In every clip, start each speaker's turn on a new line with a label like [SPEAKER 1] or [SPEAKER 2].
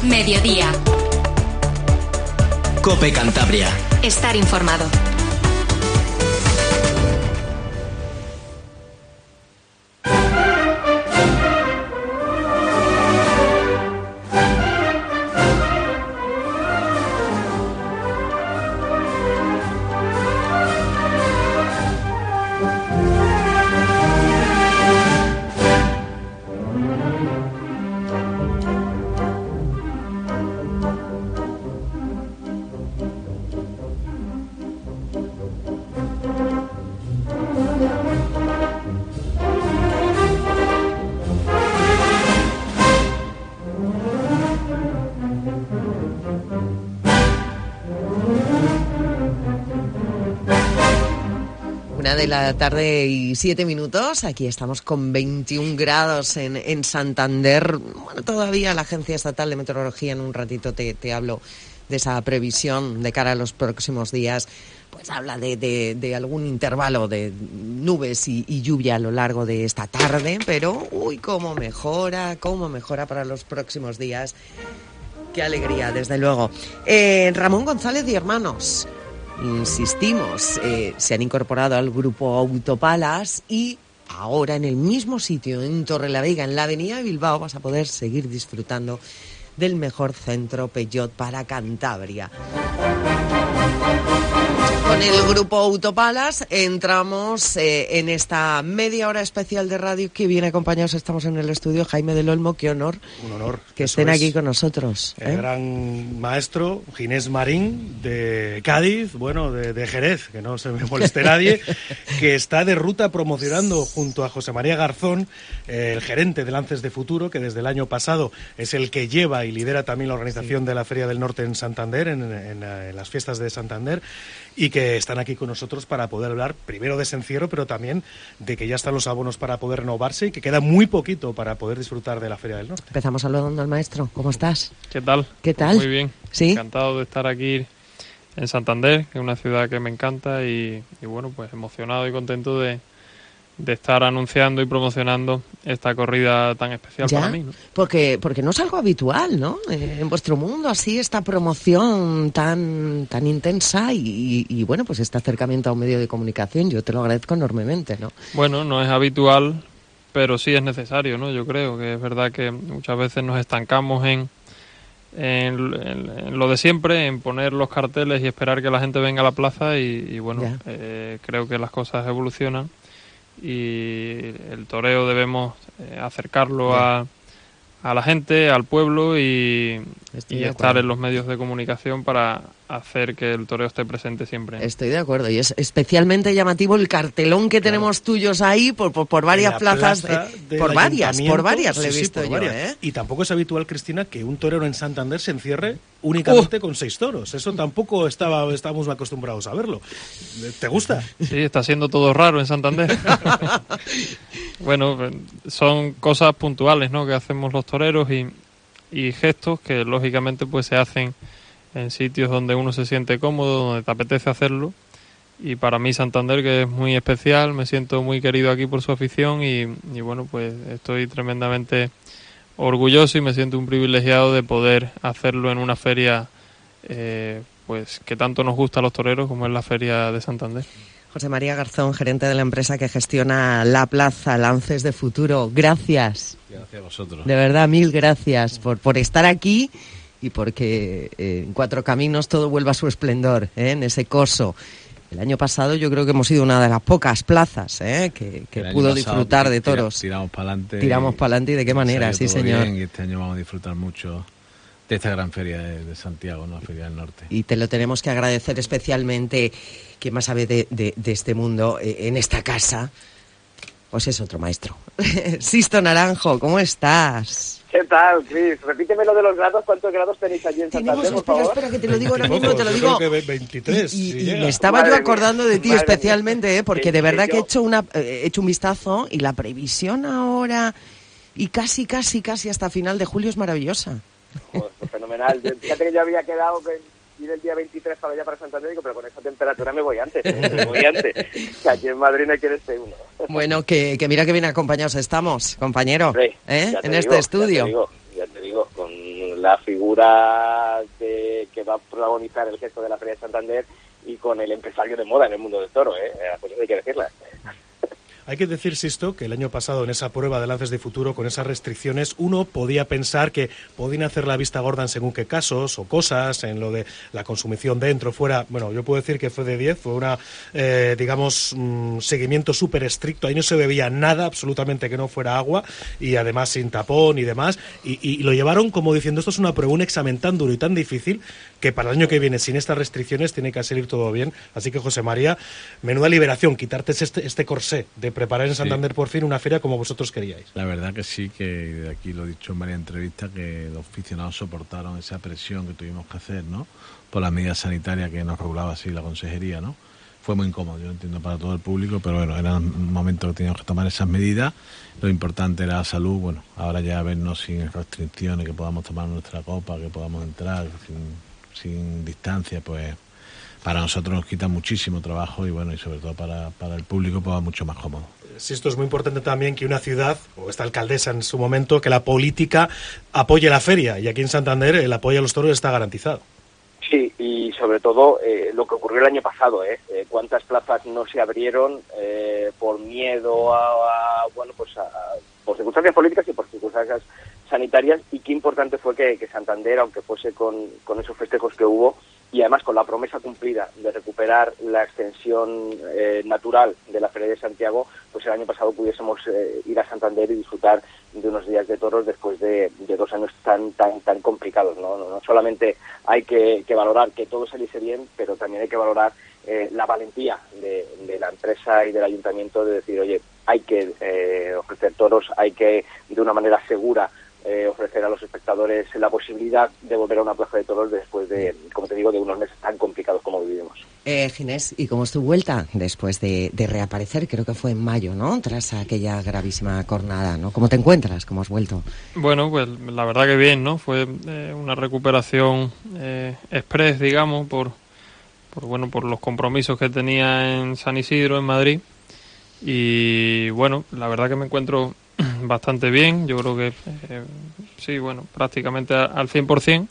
[SPEAKER 1] Mediodía.
[SPEAKER 2] COPE Cantabria.
[SPEAKER 1] Estar informado.
[SPEAKER 3] De la tarde y 7 minutos, aquí estamos con 21 grados en Santander. Bueno, todavía la Agencia Estatal de Meteorología, en un ratito te hablo de esa previsión de cara a los próximos días, pues habla de algún intervalo de nubes y lluvia a lo largo de esta tarde, pero uy, cómo mejora para los próximos días. Qué alegría, desde luego. Ramón González y Hermanos, insistimos, se han incorporado al grupo Autopalas y ahora en el mismo sitio, en Torrelavega, en la avenida de Bilbao, vas a poder seguir disfrutando del mejor centro Peugeot para Cantabria. Con el grupo Autopalas entramos en esta media hora especial de radio que viene acompañados. Estamos en el estudio. Jaime del Olmo, qué honor.
[SPEAKER 4] Un honor.
[SPEAKER 3] Que estén aquí con nosotros.
[SPEAKER 4] El gran maestro Ginés Marín de Cádiz, bueno, de Jerez, que no se me moleste nadie, que está de ruta promocionando junto a José María Garzón, el gerente de Lances de Futuro, que desde el año pasado es el que lleva y lidera también la organización de la Feria del Norte en Santander, en las fiestas de Santander, y que están aquí con nosotros para poder hablar primero de ese encierro, pero también de que ya están los abonos para poder renovarse y que queda muy poquito para poder disfrutar de la Feria del Norte.
[SPEAKER 3] Empezamos saludando al maestro. ¿Cómo estás?
[SPEAKER 5] ¿Qué tal?
[SPEAKER 3] ¿Qué tal?
[SPEAKER 5] Muy bien.
[SPEAKER 3] ¿Sí?
[SPEAKER 5] Encantado de estar aquí en Santander, que es una ciudad que me encanta y bueno, pues emocionado y contento de estar anunciando y promocionando esta corrida tan especial
[SPEAKER 3] ¿Ya?
[SPEAKER 5] para mí, ¿no?
[SPEAKER 3] Porque no es algo habitual, ¿no? En vuestro mundo, así, esta promoción tan intensa y bueno, pues este acercamiento a un medio de comunicación, yo te lo agradezco enormemente, ¿no?
[SPEAKER 5] Bueno, no es habitual, pero sí es necesario, ¿no? Yo creo que es verdad que muchas veces nos estancamos en lo de siempre, en poner los carteles y esperar que la gente venga a la plaza y bueno, creo que las cosas evolucionan. Y el toreo debemos acercarlo a la gente, al pueblo y estar en los medios de comunicación para hacer que el toreo esté presente siempre.
[SPEAKER 3] Estoy de acuerdo, y es especialmente llamativo el cartelón que tenemos tuyos ahí por varias plazas, por varias le he visto yo, ¿eh?
[SPEAKER 4] Y tampoco es habitual, Cristina, que un torero en Santander se encierre únicamente con 6 toros. Eso tampoco estábamos acostumbrados a verlo. ¿Te gusta?
[SPEAKER 5] Sí, está siendo todo raro en Santander. Bueno, son cosas puntuales, ¿no?, que hacemos los toreros y gestos que lógicamente pues se hacen en sitios donde uno se siente cómodo, donde te apetece hacerlo. Y para mí Santander, que es muy especial, me siento muy querido aquí por su afición y bueno, pues estoy tremendamente orgulloso y me siento un privilegiado de poder hacerlo en una feria pues que tanto nos gusta a los toreros, como es la Feria de Santander.
[SPEAKER 3] José María Garzón, gerente de la empresa que gestiona la plaza Lances de Futuro, gracias.
[SPEAKER 6] Gracias a vosotros.
[SPEAKER 3] De verdad, mil gracias por estar aquí y porque en Cuatro Caminos todo vuelva a su esplendor, en ese coso. El año pasado yo creo que hemos sido una de las pocas plazas que pudo disfrutar de toros.
[SPEAKER 6] Tiramos para adelante.
[SPEAKER 3] Tiramos para adelante y de qué manera, sí señor.
[SPEAKER 6] Bien, y este año vamos a disfrutar mucho de esta gran feria de Santiago, ¿no? La Feria del Norte.
[SPEAKER 3] Y te lo tenemos que agradecer especialmente, quien más sabe de este mundo en esta casa, pues es otro maestro. Sisto Naranjo, ¿cómo estás?
[SPEAKER 7] ¿Qué tal, Cris? Repíteme lo de los grados. ¿Cuántos grados tenéis allí en Santander, por favor?
[SPEAKER 3] Espera, que te lo digo ahora mismo, te lo digo.
[SPEAKER 4] Creo que 23.
[SPEAKER 3] Y me estaba yo acordando de ti especialmente, porque de verdad que he hecho un vistazo y la previsión ahora y casi hasta final de julio es maravillosa.
[SPEAKER 7] Pues fenomenal. Fíjate que yo había quedado ir el día 23 para Santander, pero con esa temperatura me voy antes. Que aquí en Madrid no quiere ser uno.
[SPEAKER 3] Bueno, que mira que bien acompañados estamos, compañero, en este estudio.
[SPEAKER 7] Ya te digo, con la figura que va a protagonizar el gesto de la Feria de Santander y con el empresario de moda en el mundo del toro, las cosas hay que decirlas.
[SPEAKER 4] Hay que decir, Sisto, que el año pasado en esa prueba de lances de futuro, con esas restricciones, uno podía pensar que podían hacer la vista gorda en según qué casos o cosas, en lo de la consumición dentro, fuera. Bueno, yo puedo decir que fue de 10, fue una, seguimiento súper estricto. Ahí no se bebía nada, absolutamente que no fuera agua, y además sin tapón y demás. Y lo llevaron como diciendo, esto es una prueba, un examen tan duro y tan difícil, que para el año que viene, sin estas restricciones, tiene que salir todo bien. Así que, José María, menuda liberación, quitarte este corsé de preparar en Santander por fin una feria como vosotros queríais.
[SPEAKER 6] La verdad que sí, que de aquí lo he dicho en varias entrevistas, que los aficionados soportaron esa presión que tuvimos que hacer, ¿no? Por las medidas sanitarias que nos regulaba así la consejería, ¿no? Fue muy incómodo, yo lo entiendo, para todo el público, pero bueno, era un momento que teníamos que tomar esas medidas. Lo importante era la salud. Bueno, ahora ya vernos sin restricciones, que podamos tomar nuestra copa, que podamos entrar sin distancia, pues para nosotros nos quita muchísimo trabajo y bueno, y sobre todo para el público pues va mucho más cómodo.
[SPEAKER 4] Sí, esto es muy importante también, que una ciudad, o esta alcaldesa en su momento, que la política apoye la feria, y aquí en Santander el apoyo a los toros está garantizado. Sí,
[SPEAKER 7] y sobre todo lo que ocurrió el año pasado, cuántas plazas no se abrieron por miedo por circunstancias políticas y por circunstancias sanitarias, y qué importante fue que Santander, aunque fuese con esos festejos que hubo, y además con la promesa cumplida de recuperar la extensión natural de la Feria de Santiago, pues el año pasado pudiésemos ir a Santander y disfrutar de unos días de toros después de 2 años tan complicados, ¿no? No solamente hay que valorar que todo saliese bien, pero también hay que valorar la valentía de la empresa y del ayuntamiento de decir, oye, hay que ofrecer toros, hay que de una manera segura ofrecer a los espectadores la posibilidad de volver a una plaza de toros después de, como te digo, de unos meses tan complicados como vivimos.
[SPEAKER 3] Ginés, ¿y cómo es tu vuelta después de reaparecer? Creo que fue en mayo, ¿no? Tras aquella gravísima cornada, ¿no? ¿Cómo te encuentras? ¿Cómo has vuelto?
[SPEAKER 5] Bueno, pues la verdad que bien, ¿no? Fue una recuperación express, digamos, por los compromisos que tenía en San Isidro, en Madrid. Y bueno, la verdad que me encuentro bastante bien. Yo creo que sí, bueno, prácticamente al 100%.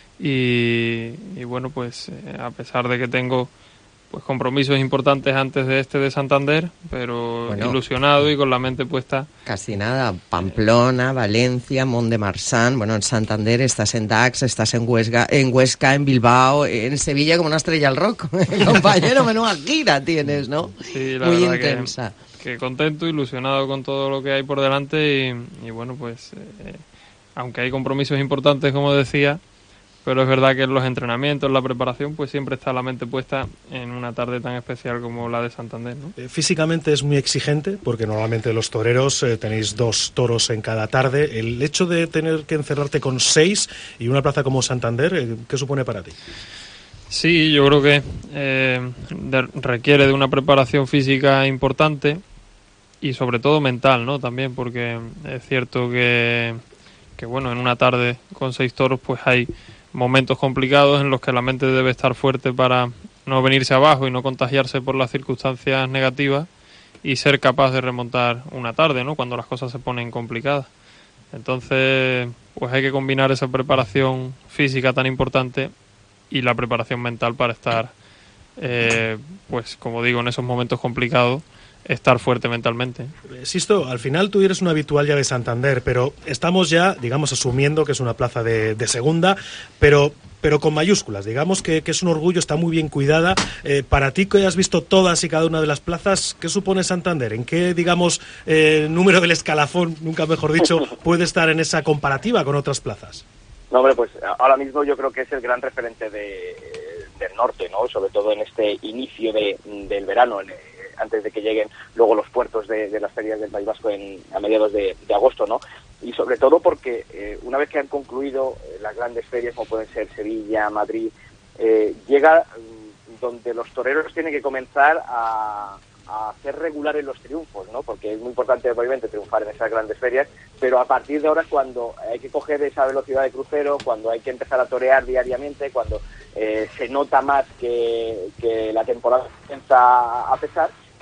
[SPEAKER 5] Y bueno, pues a pesar de que tengo pues compromisos importantes antes de Santander, pero bueno, ilusionado y con la mente puesta.
[SPEAKER 3] Casi nada, Pamplona, Valencia, Mont de Marsan, bueno, en Santander estás en Dax, estás en Huesca, en Bilbao, en Sevilla como una estrella al rock. Compañero, menuda gira tienes, ¿no?
[SPEAKER 5] Sí, la
[SPEAKER 3] muy
[SPEAKER 5] verdad
[SPEAKER 3] intensa.
[SPEAKER 5] Que contento, ilusionado con todo lo que hay por delante y bueno, pues aunque hay compromisos importantes, como decía, pero es verdad que en los entrenamientos, en la preparación, pues siempre está la mente puesta en una tarde tan especial como la de Santander, ¿no?
[SPEAKER 4] Físicamente es muy exigente, porque normalmente los toreros tenéis 2 toros en cada tarde. El hecho de tener que encerrarte con 6 y una plaza como Santander, ¿qué supone para ti?
[SPEAKER 5] Sí, yo creo que requiere de una preparación física importante y sobre todo mental, ¿no? También, porque es cierto que bueno, en una tarde con 6 toros pues hay momentos complicados en los que la mente debe estar fuerte para no venirse abajo y no contagiarse por las circunstancias negativas y ser capaz de remontar una tarde, ¿no? Cuando las cosas se ponen complicadas. Entonces, pues hay que combinar esa preparación física tan importante y la preparación mental para estar, pues como digo, en esos momentos complicados, estar fuerte mentalmente.
[SPEAKER 4] Sisto, al final tú eres un habitual ya de Santander, pero estamos ya, digamos, asumiendo que es una plaza de segunda, pero con mayúsculas, digamos que es un orgullo, está muy bien cuidada. Para ti, que hayas visto todas y cada una de las plazas, ¿qué supone Santander? ¿En qué, digamos, número del escalafón, nunca mejor dicho, puede estar en esa comparativa con otras plazas?
[SPEAKER 7] No, hombre, pues ahora mismo yo creo que es el gran referente del norte, ¿no? Sobre todo en este inicio del verano, antes de que lleguen luego los puertos de las ferias del País Vasco a mediados de agosto, ¿no? Y sobre todo porque una vez que han concluido las grandes ferias, como pueden ser Sevilla, Madrid, llega donde los toreros tienen que comenzar a hacer regulares los triunfos, ¿no? Porque es muy importante, obviamente, triunfar en esas grandes ferias, pero a partir de ahora es cuando hay que coger esa velocidad de crucero, cuando hay que empezar a torear diariamente, cuando se nota más que la temporada comienza a pesar,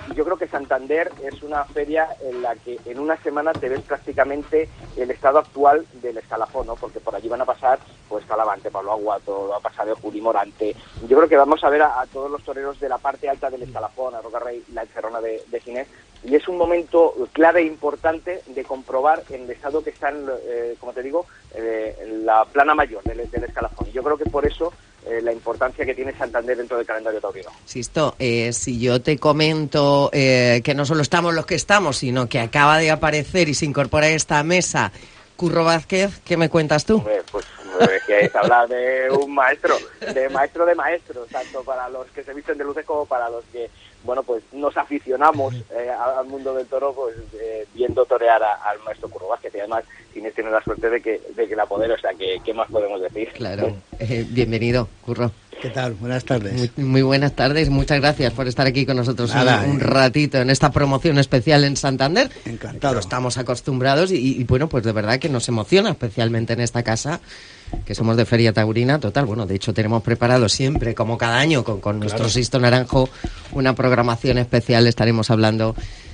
[SPEAKER 7] yo creo que Santander es una feria en la que en una semana te ves prácticamente el estado actual del escalafón, ¿no? Porque por allí van a pasar pues Talavante, Pablo Aguato, va a pasar Juli Morante. Yo creo que vamos a ver a todos los toreros de la parte alta del escalafón, a Roca Rey, la encerrona de Ginés, y es un momento clave e importante de comprobar en el estado que están, como te digo, en la plana mayor del escalafón. Y yo creo que por eso la importancia que tiene Santander dentro del calendario taurino.
[SPEAKER 3] Sisto, si yo te comento que no solo estamos los que estamos, sino que acaba de aparecer y se incorpora a esta mesa Curro Vázquez, ¿qué me cuentas tú?
[SPEAKER 7] Pues que es hablar de un maestro de maestros, tanto para los que se visten de luces como para los que, bueno, pues nos aficionamos al mundo del toro, pues viendo torear al maestro Curro Vázquez. Y además Inés tiene la suerte de que la apodere, o sea, que ¿qué más podemos decir?
[SPEAKER 3] Claro, bienvenido, Curro.
[SPEAKER 1] ¿Qué tal? Buenas tardes.
[SPEAKER 3] Muy buenas tardes, muchas gracias por estar aquí con nosotros un ratito en esta promoción especial en Santander.
[SPEAKER 1] Encantado.
[SPEAKER 3] No estamos acostumbrados y bueno, pues de verdad que nos emociona, especialmente en esta casa, que somos de Feria Taurina, total. Bueno, de hecho tenemos preparado siempre, como cada año, con nuestro Sisto Naranjo, una programación especial. Estaremos hablando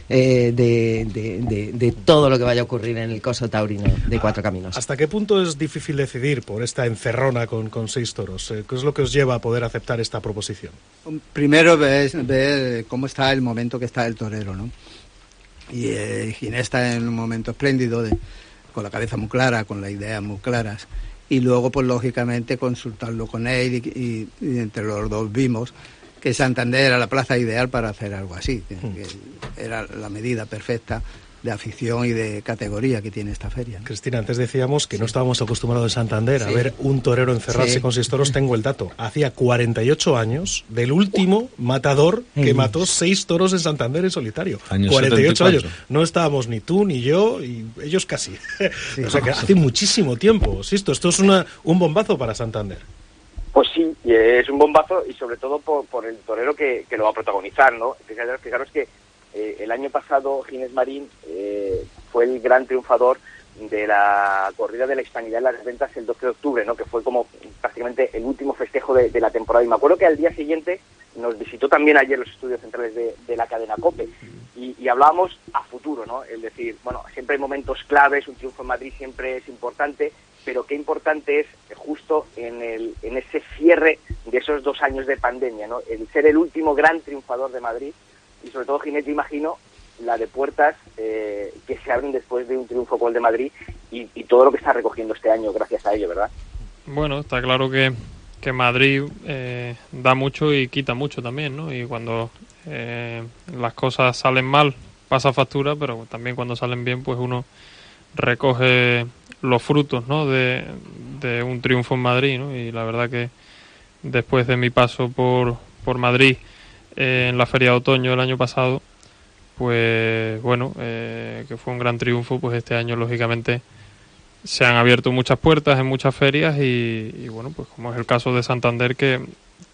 [SPEAKER 3] de todo lo que vaya a ocurrir en el coso taurino de Cuatro Caminos.
[SPEAKER 4] ¿Hasta qué punto es difícil decidir por esta encerrona con 6 toros? ¿Qué es lo que os lleva a poder aceptar esta proposición?
[SPEAKER 1] Primero ver cómo está el momento que está el torero, ¿no? Y Ginés está en un momento espléndido, con la cabeza muy clara, con las ideas muy claras. Y luego, pues lógicamente, consultarlo con él y entre los dos vimos que Santander era la plaza ideal para hacer algo así, que era la medida perfecta de afición y de categoría que tiene esta feria, ¿no?
[SPEAKER 4] Cristina, antes decíamos que no estábamos acostumbrados en Santander a ver un torero encerrarse con 6 toros. Tengo el dato. Hacía 48 años del último matador que mató 6 toros en Santander en solitario. 48 años. No estábamos ni tú ni yo, y ellos casi. O sea que hace muchísimo tiempo. Sisto, esto es un bombazo para Santander.
[SPEAKER 7] Pues sí, es un bombazo, y sobre todo por el torero que lo va a protagonizar, ¿no? Fijaros que el año pasado Ginés Marín fue el gran triunfador de la corrida de la Hispanidad en las ventas el 12 de octubre, ¿no? Que fue como prácticamente el último festejo de la temporada. Y me acuerdo que al día siguiente nos visitó también ayer los estudios centrales de la cadena COPE y hablábamos a futuro, ¿no? Es decir, bueno, siempre hay momentos claves, un triunfo en Madrid siempre es importante, pero qué importante es justo en ese cierre de esos 2 años de pandemia, ¿no? El ser el último gran triunfador de Madrid, y sobre todo, Ginés, yo imagino la de puertas que se abren después de un triunfo como el de Madrid y todo lo que está recogiendo este año gracias a ello, ¿verdad?
[SPEAKER 5] Bueno, está claro que Madrid da mucho y quita mucho también, ¿no? Y cuando las cosas salen mal pasa factura, pero también cuando salen bien, pues uno recoge los frutos, ¿no? de un triunfo en Madrid, ¿no? Y la verdad que después de mi paso por Madrid en la Feria de Otoño del año pasado, pues bueno, que fue un gran triunfo, pues este año lógicamente se han abierto muchas puertas en muchas ferias y bueno, pues como es el caso de Santander, que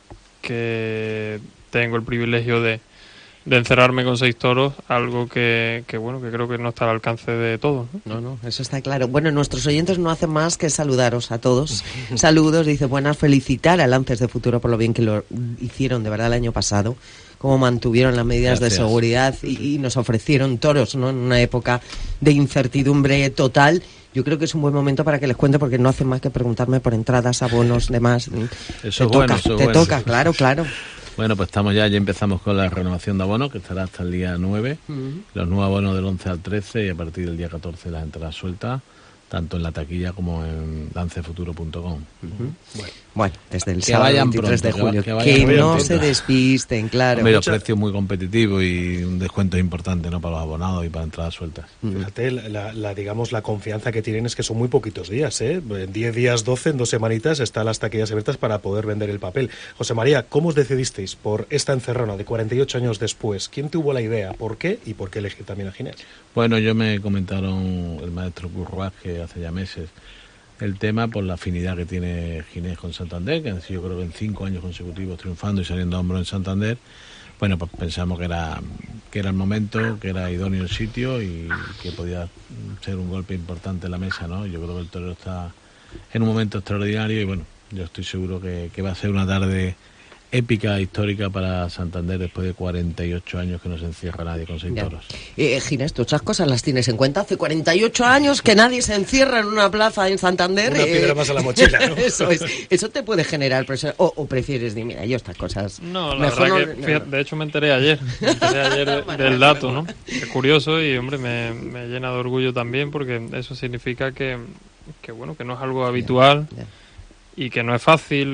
[SPEAKER 5] tengo el privilegio de encerrarme con 6 toros, algo que bueno, que creo que no está al alcance de todos, ¿no?
[SPEAKER 3] No, eso está claro. Bueno, nuestros oyentes no hacen más que saludaros a todos. Saludos, dice, buenas, felicitar a Lances de Futuro por lo bien que lo hicieron de verdad el año pasado, cómo mantuvieron las medidas de seguridad y nos ofrecieron toros, ¿no? En una época de incertidumbre total. Yo creo que es un buen momento para que les cuente, porque no hacen más que preguntarme por entradas, abonos, demás.
[SPEAKER 6] Eso te
[SPEAKER 3] toca, claro.
[SPEAKER 6] Bueno, pues ya empezamos con la renovación de abonos, que estará hasta el día 9, los nuevos abonos del 11 al 13, y a partir del día 14 las entradas sueltas, tanto en la taquilla como en lancefuturo.com.
[SPEAKER 3] Bueno, desde el sábado 23 de julio, que no se despisten, claro.
[SPEAKER 6] Hombre, los precios muy competitivos y un descuento importante, ¿no?, para los abonados y para entradas sueltas.
[SPEAKER 4] Fíjate, digamos, la confianza que tienen es que son muy poquitos días, ¿eh? En 10 días, 12, en 2 semanitas están las taquillas abiertas para poder vender el papel. José María, ¿cómo os decidisteis por esta encerrona de 48 años después? ¿Quién tuvo la idea? ¿Por qué? ¿Y por qué elegir también a Ginés?
[SPEAKER 6] Bueno, me comentaron el maestro Curro Vázquez hace ya meses el tema por la afinidad que tiene Ginés con Santander, que han sido, creo que en 5 años consecutivos triunfando y saliendo a hombros en Santander. Bueno, pues pensamos que era el momento, que era idóneo el sitio y que podía ser un golpe importante en la mesa, ¿no? Yo creo que el torero está en un momento extraordinario y bueno, yo estoy seguro que va a ser una tarde épica, histórica para Santander después de 48 años que no se encierra nadie con 6 toros.
[SPEAKER 3] Ginés, tú esas cosas las tienes en cuenta. Hace 48 años que nadie se encierra en una plaza en Santander.
[SPEAKER 4] Una piedra más a la mochila, ¿no?
[SPEAKER 3] Eso te puede generar presión. O prefieres decir, mira, yo estas cosas...
[SPEAKER 5] No, la verdad que, fíjate, de hecho me enteré ayer del dato, ¿no? Es curioso y, hombre, me llena de orgullo también, porque eso significa que bueno, que no es algo habitual. Y que no es fácil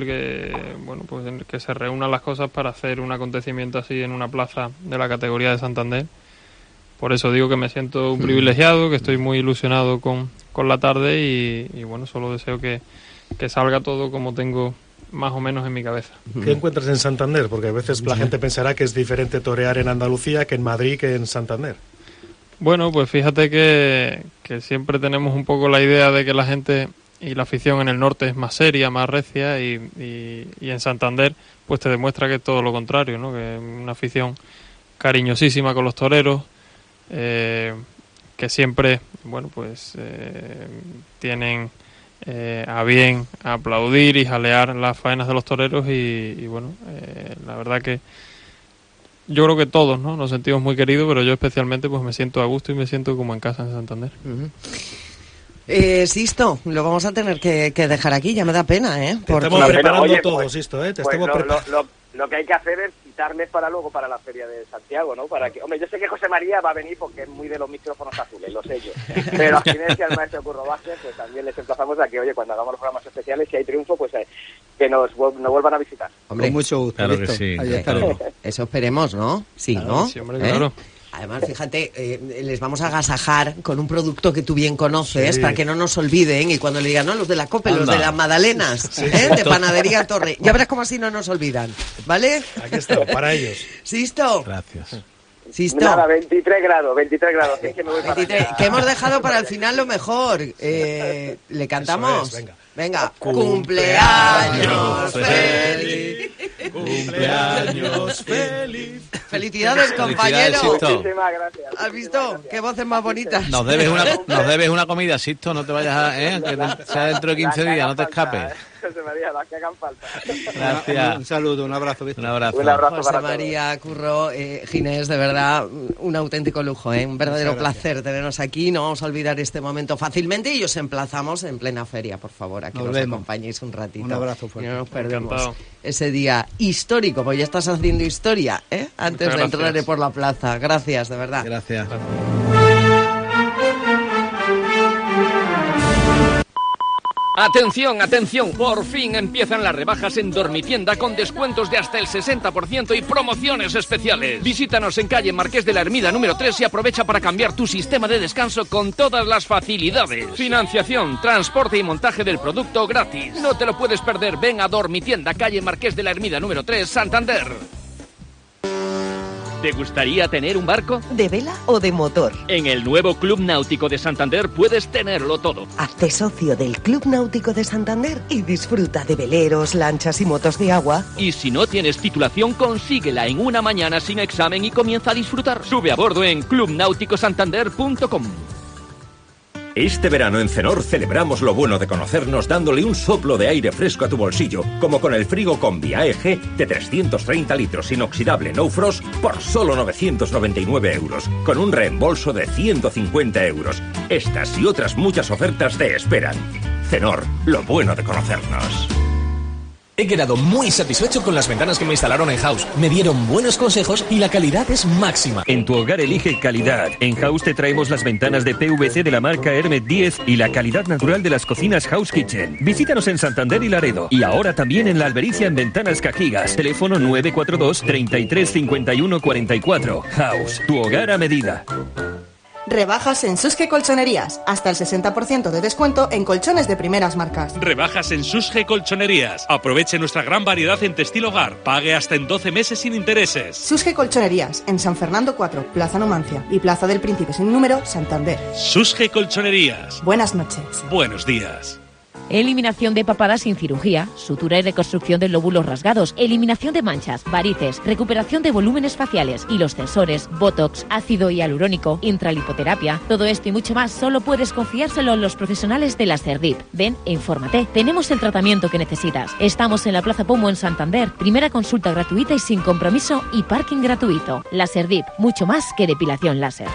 [SPEAKER 5] que se reúnan las cosas para hacer un acontecimiento así en una plaza de la categoría de Santander. Por eso digo que me siento un privilegiado, que estoy muy ilusionado con la tarde y bueno, solo deseo que salga todo como tengo más o menos en mi cabeza.
[SPEAKER 4] ¿Qué encuentras en Santander? Porque a veces la gente pensará que es diferente torear en Andalucía que en Madrid que en Santander.
[SPEAKER 5] Bueno, pues fíjate que siempre tenemos un poco la idea de que la gente y la afición en el norte es más seria, más recia y en Santander pues te demuestra que es todo lo contrario, ¿no? Que es una afición cariñosísima con los toreros, que siempre, bueno, pues tienen a bien aplaudir y jalear las faenas de los toreros y bueno, la verdad que yo creo que todos, ¿no? Nos sentimos muy queridos, pero yo especialmente pues me siento a gusto y me siento como en casa en Santander.
[SPEAKER 3] Uh-huh. Sisto, lo vamos a tener que dejar aquí, ya me da pena, ¿eh?
[SPEAKER 4] Porque... Estamos preparando todo, Sisto, ¿eh?
[SPEAKER 7] Lo que hay que hacer es citarme para luego para la Feria de Santiago, ¿no? Para que, hombre, yo sé que José María va a venir porque es muy de los micrófonos azules, lo sé yo. Pero a Ginés y al maestro Curro Vázquez, pues también les emplazamos a que, oye, cuando hagamos los programas especiales, si hay triunfo, pues que nos vuelvan a visitar.
[SPEAKER 3] Hombre,
[SPEAKER 1] con mucho gusto,
[SPEAKER 6] claro
[SPEAKER 1] ¿listo?
[SPEAKER 6] que sí.
[SPEAKER 1] Ahí estaremos.
[SPEAKER 3] Eso esperemos, ¿no? Sí, claro, ¿no?
[SPEAKER 5] Sí, hombre, claro.
[SPEAKER 3] Además, fíjate, les vamos a agasajar con un producto que tú bien conoces, para que no nos olviden, y cuando le digan, no, los de la COPE, los de las magdalenas, de Panadería Torre, ya verás cómo así no nos olvidan, ¿vale?
[SPEAKER 4] Aquí está, para ellos.
[SPEAKER 3] Sisto.
[SPEAKER 6] Gracias.
[SPEAKER 3] Sisto.
[SPEAKER 7] Nada, 23 grados, es que me voy
[SPEAKER 3] 23,
[SPEAKER 7] para
[SPEAKER 3] que hemos dejado para el final lo mejor. ¿Le cantamos?
[SPEAKER 4] Eso es,
[SPEAKER 3] venga. Cumpleaños feliz.
[SPEAKER 4] Cumpleaños feliz.
[SPEAKER 3] Felicidades, compañero.
[SPEAKER 7] Muchísimas gracias.
[SPEAKER 3] ¿Has visto? Qué voces más bonitas.
[SPEAKER 6] Nos debes una comida, Sisto, no te vayas a... que sea dentro de 15 días, no te escapes.
[SPEAKER 7] José María, las que hagan falta.
[SPEAKER 6] Gracias.
[SPEAKER 1] Un saludo, un abrazo, ¿viste?
[SPEAKER 6] Un abrazo.
[SPEAKER 7] Un abrazo
[SPEAKER 3] José
[SPEAKER 7] para
[SPEAKER 3] María, Curro, Ginés, de verdad, un auténtico lujo, un verdadero placer tenernos aquí. No vamos a olvidar este momento fácilmente y os emplazamos en plena feria, por favor, a que nos acompañéis un ratito.
[SPEAKER 1] Un abrazo fuerte.
[SPEAKER 3] Y no nos perdemos
[SPEAKER 5] Encantado.
[SPEAKER 3] ese día histórico, porque ya estás haciendo historia, antes de entrar por la plaza. Gracias, de verdad.
[SPEAKER 6] Gracias.
[SPEAKER 2] Atención, atención, por fin empiezan las rebajas en Dormitienda con descuentos de hasta el 60% y promociones especiales. Visítanos en calle Marqués de la Ermida número 3 y aprovecha para cambiar tu sistema de descanso con todas las facilidades. Financiación, transporte y montaje del producto gratis. No te lo puedes perder, ven a Dormitienda, calle Marqués de la Ermida número 3, Santander. ¿Te gustaría tener un barco?
[SPEAKER 8] ¿De vela o de motor?
[SPEAKER 2] En el nuevo Club Náutico de Santander puedes tenerlo todo.
[SPEAKER 8] Hazte socio del Club Náutico de Santander y disfruta de veleros, lanchas y motos de agua.
[SPEAKER 2] Y si no tienes titulación, consíguela en una mañana sin examen y comienza a disfrutar. Sube a bordo en clubnauticosantander.com.
[SPEAKER 9] Este verano en Cenor celebramos lo bueno de conocernos dándole un soplo de aire fresco a tu bolsillo, como con el frigo Combi AEG de 330 litros inoxidable No Frost por solo 999 euros, con un reembolso de 150 euros. Estas y otras muchas ofertas te esperan. Cenor, lo bueno de conocernos.
[SPEAKER 10] He quedado muy satisfecho con las ventanas que me instalaron en House. Me dieron buenos consejos y la calidad es máxima.
[SPEAKER 11] En tu hogar elige calidad. En House te traemos las ventanas de PVC de la marca Hermet 10 y la calidad natural de las cocinas House Kitchen. Visítanos en Santander y Laredo. Y ahora también en La Albericia en Ventanas Cajigas. Teléfono 942 33 51 44. House, tu hogar a medida.
[SPEAKER 12] Rebajas en Susge Colchonerías. Hasta el 60% de descuento en colchones de primeras marcas.
[SPEAKER 13] Rebajas en Susge Colchonerías. Aproveche nuestra gran variedad en textil hogar. Pague hasta en 12 meses sin intereses.
[SPEAKER 12] Susge Colchonerías. En San Fernando 4, Plaza Numancia y Plaza del Príncipe sin número, Santander.
[SPEAKER 13] Susge Colchonerías.
[SPEAKER 12] Buenas noches.
[SPEAKER 13] Buenos días.
[SPEAKER 14] Eliminación de papada sin cirugía, sutura y reconstrucción de lóbulos rasgados, eliminación de manchas, varices, recuperación de volúmenes faciales, hilos tensores, botox, ácido hialurónico, intralipoterapia. Todo esto y mucho más solo puedes confiárselo a los profesionales de Laserdip. Ven e infórmate. Tenemos el tratamiento que necesitas. Estamos en la Plaza Pomo en Santander. Primera consulta gratuita y sin compromiso y parking gratuito. Laserdip, mucho más que depilación láser.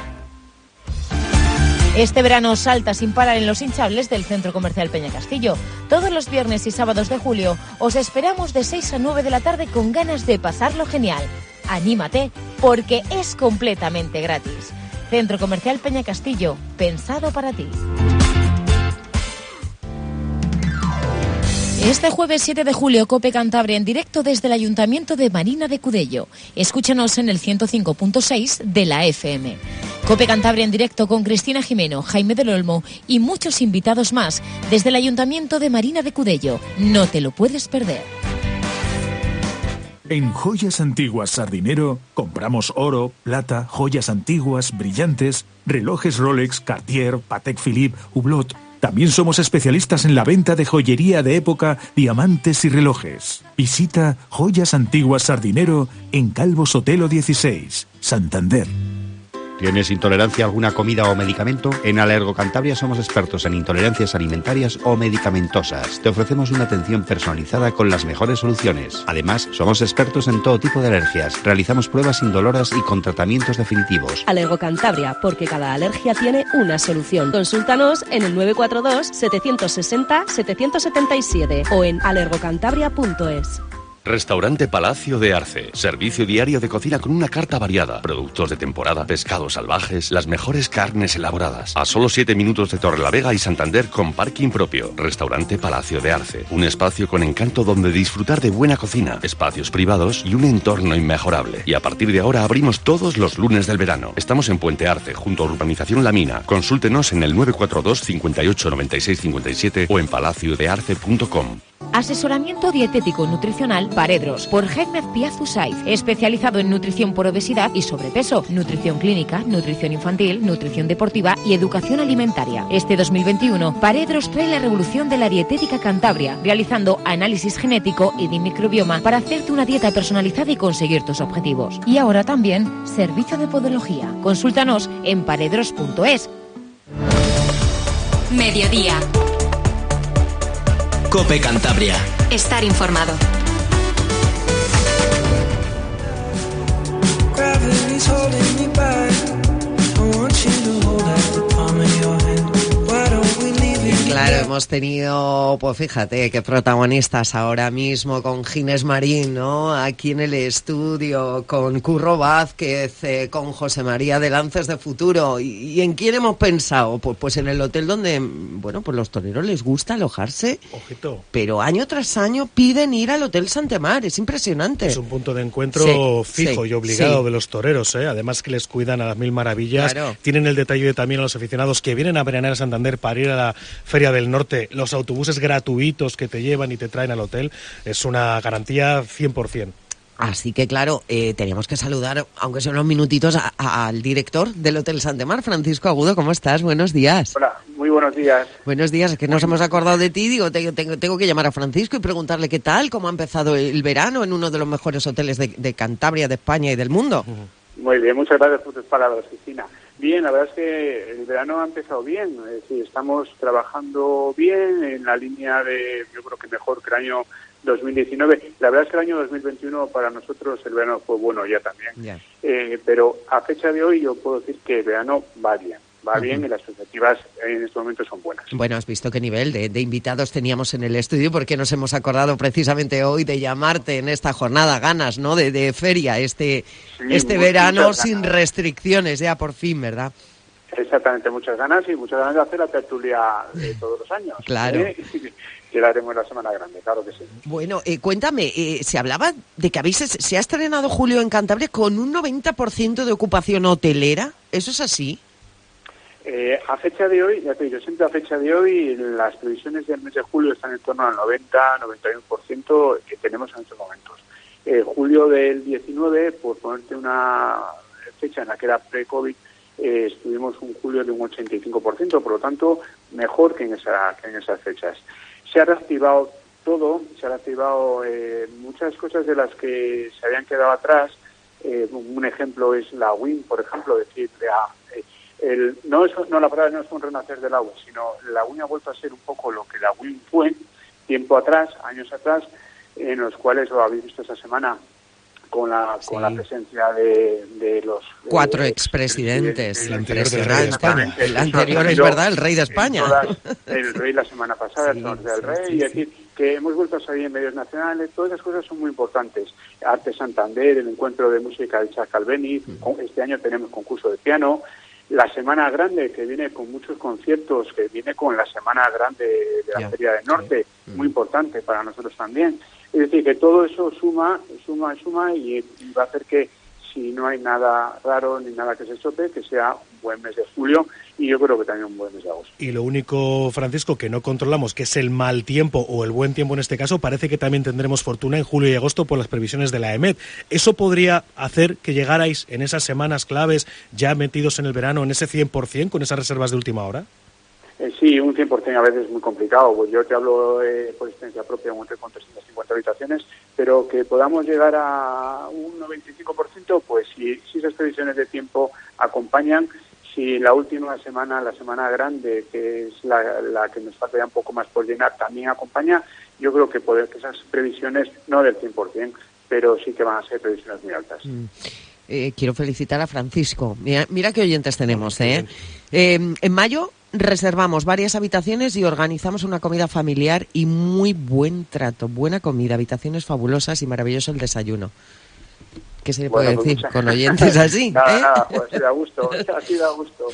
[SPEAKER 14] Este verano salta sin parar en los hinchables del Centro Comercial Peñacastillo. Todos los viernes y sábados de julio os esperamos de 6 a 9 de la tarde con ganas de pasarlo genial. Anímate, porque es completamente gratis. Centro Comercial Peñacastillo, pensado para ti. Este jueves 7 de julio, COPE Cantabria en directo desde el Ayuntamiento de Marina de Cudello. Escúchanos en el 105.6 de la FM. COPE Cantabria en directo con Cristina Jimeno, Jaime del Olmo y muchos invitados más desde el Ayuntamiento de Marina de Cudello. No te lo puedes perder.
[SPEAKER 15] En Joyas Antiguas Sardinero compramos oro, plata, joyas antiguas, brillantes, relojes Rolex, Cartier, Patek Philippe, Hublot. También somos especialistas en la venta de joyería de época, diamantes y relojes. Visita Joyas Antiguas Sardinero en Calvo Sotelo 16, Santander.
[SPEAKER 16] ¿Tienes intolerancia a alguna comida o medicamento? En Alergo Cantabria somos expertos en intolerancias alimentarias o medicamentosas. Te ofrecemos una atención personalizada con las mejores soluciones. Además, somos expertos en todo tipo de alergias. Realizamos pruebas indoloras y con tratamientos definitivos.
[SPEAKER 17] Alergo Cantabria, porque cada alergia tiene una solución. Consúltanos en el 942-760-777 o en alergocantabria.es.
[SPEAKER 18] Restaurante Palacio de Arce. Servicio diario de cocina con una carta variada. Productos de temporada, pescados salvajes, las mejores carnes elaboradas. A solo 7 minutos de Torrelavega y Santander con parking propio. Restaurante Palacio de Arce. Un espacio con encanto donde disfrutar de buena cocina, espacios privados y un entorno inmejorable. Y a partir de ahora abrimos todos los lunes del verano. Estamos en Puente Arce, junto a Urbanización La Mina. Consúltenos en el 942 58 96 57 o en palaciodearce.com.
[SPEAKER 14] Asesoramiento dietético nutricional Paredros por Jaime Piazu Saiz, especializado en nutrición por obesidad y sobrepeso, nutrición clínica, nutrición infantil, nutrición deportiva y educación alimentaria. Este 2021, Paredros trae la revolución de la dietética Cantabria, realizando análisis genético y de microbioma para hacerte una dieta personalizada y conseguir tus objetivos. Y ahora también, servicio de podología. Consúltanos en paredros.es.
[SPEAKER 19] Mediodía.
[SPEAKER 10] COPE Cantabria.
[SPEAKER 19] Estar informado.
[SPEAKER 3] Claro, hemos tenido, pues fíjate, qué protagonistas ahora mismo con Ginés Marín, ¿no? Aquí en el estudio, con Curro Vázquez, con José María de Lances de Futuro. ¿Y en quién hemos pensado? Pues en el hotel donde, bueno, pues los toreros les gusta alojarse.
[SPEAKER 4] Ojito.
[SPEAKER 3] Pero año tras año piden ir al Hotel Santemar, es impresionante.
[SPEAKER 4] Es un punto de encuentro fijo y obligado
[SPEAKER 3] sí.
[SPEAKER 4] de los toreros, ¿eh? Además que les cuidan a las mil maravillas.
[SPEAKER 3] Claro.
[SPEAKER 4] Tienen el detalle de también a los aficionados que vienen a veranear a Santander para ir a la Feria del Norte, los autobuses gratuitos que te llevan y te traen al hotel, es una garantía 100%.
[SPEAKER 3] Así que claro, teníamos que saludar, aunque son unos minutitos, al director del Hotel Santemar, Francisco Agudo. ¿Cómo estás? Buenos días.
[SPEAKER 20] Hola, muy buenos días.
[SPEAKER 3] Buenos días, es que nos hemos acordado de ti, digo, tengo que llamar a Francisco y preguntarle qué tal, cómo ha empezado el verano en uno de los mejores hoteles de Cantabria, de España y del mundo.
[SPEAKER 20] Muy bien, muchas gracias por tus palabras, Cristina. Bien, la verdad es que el verano ha empezado bien, es decir, estamos trabajando bien en la línea de, yo creo que mejor que el año 2019. La verdad es que el año 2021 para nosotros el verano fue bueno ya también, pero a fecha de hoy yo puedo decir que el verano va bien. Va bien y las expectativas en este momento son buenas.
[SPEAKER 3] Bueno, has visto qué nivel de invitados teníamos en el estudio, porque nos hemos acordado precisamente hoy de llamarte en esta jornada, ganas, ¿no? De feria, este verano sin restricciones, ya por fin, ¿verdad?
[SPEAKER 20] Exactamente, muchas ganas y muchas ganas de hacer la tertulia de todos los años.
[SPEAKER 3] Claro.
[SPEAKER 20] Que la haremos la semana grande, claro que sí.
[SPEAKER 3] Bueno, cuéntame, se hablaba de que se ha estrenado julio en Cantabria con un 90% de ocupación hotelera, ¿eso es así?
[SPEAKER 20] A fecha de hoy, ya te digo, siempre a fecha de hoy, las previsiones del mes de julio están en torno al 90-91% que tenemos en estos momentos. Julio del 19, por ponerte una fecha en la que era pre-COVID, estuvimos un julio de un 85%, por lo tanto, mejor que en esas fechas. se ha reactivado todo, se ha reactivado muchas cosas de las que se habían quedado atrás. Un ejemplo es la WIN, por ejemplo, decir, la palabra no es un renacer del agua, sino la WIN ha vuelto a ser un poco lo que la WIN fue tiempo atrás, años atrás, en los cuales lo habéis visto esta semana con la presencia de los
[SPEAKER 3] 4 expresidentes.
[SPEAKER 4] El anterior del rey de España.
[SPEAKER 3] El anterior es verdad, el rey de España.
[SPEAKER 20] El rey la semana pasada, el del rey, y decir que hemos vuelto a salir en medios nacionales. Todas esas cosas son muy importantes. Arte Santander, el encuentro de música del Chacalbeni, este año tenemos concurso de piano. La Semana Grande, que viene con muchos conciertos, que viene con la Semana Grande de la Feria del Norte, muy importante para nosotros también. Es decir, que todo eso suma y va a hacer que, si no hay nada raro ni nada que se chope, que sea un buen mes de julio y yo creo que también un buen mes de agosto.
[SPEAKER 4] Y lo único, Francisco, que no controlamos, que es el mal tiempo o el buen tiempo en este caso, parece que también tendremos fortuna en julio y agosto por las previsiones de la EMET. ¿Eso podría hacer que llegarais en esas semanas claves ya metidos en el verano, en ese 100%, con esas reservas de última hora?
[SPEAKER 20] Sí, un 100% a veces es muy complicado. Pues yo te hablo por experiencia propia, un hotel con 350 habitaciones, pero que podamos llegar a un 95%, pues si esas previsiones de tiempo acompañan, si la última semana, la Semana Grande, que es la que nos falta ya un poco más por llenar, también acompaña, yo creo que que esas previsiones, no del 100%, pero sí que van a ser previsiones muy altas.
[SPEAKER 3] Quiero felicitar a Francisco. Mira qué oyentes tenemos, ¿eh? En mayo reservamos varias habitaciones y organizamos una comida familiar y muy buen trato, buena comida, habitaciones fabulosas y maravilloso el desayuno. ¿Qué se le puede decir con oyentes así?
[SPEAKER 20] Nada, pues así da gusto, así da gusto.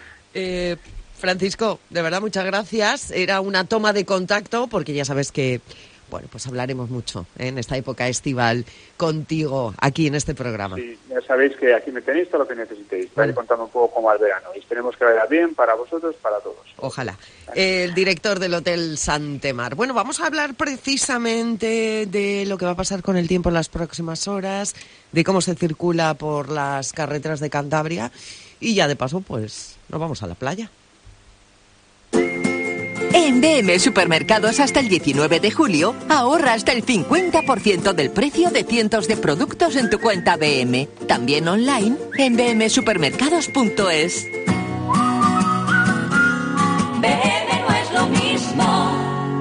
[SPEAKER 3] Francisco, de verdad, muchas gracias. Era una toma de contacto porque ya sabes que, bueno, pues hablaremos mucho en esta época estival contigo aquí en este programa.
[SPEAKER 20] Sí, ya sabéis que aquí me tenéis todo lo que necesitéis. Para ir contando un poco cómo va el verano. Y esperemos que vaya bien para vosotros, para todos.
[SPEAKER 3] Ojalá. El director del Hotel Santemar. Bueno, vamos a hablar precisamente de lo que va a pasar con el tiempo en las próximas horas, de cómo se circula por las carreteras de Cantabria y ya de paso, pues, nos vamos a la playa.
[SPEAKER 19] En BM Supermercados hasta el 19 de julio, ahorra hasta el 50% del precio de cientos de productos en tu cuenta BM. También online en bmsupermercados.es.
[SPEAKER 21] BM no es lo mismo.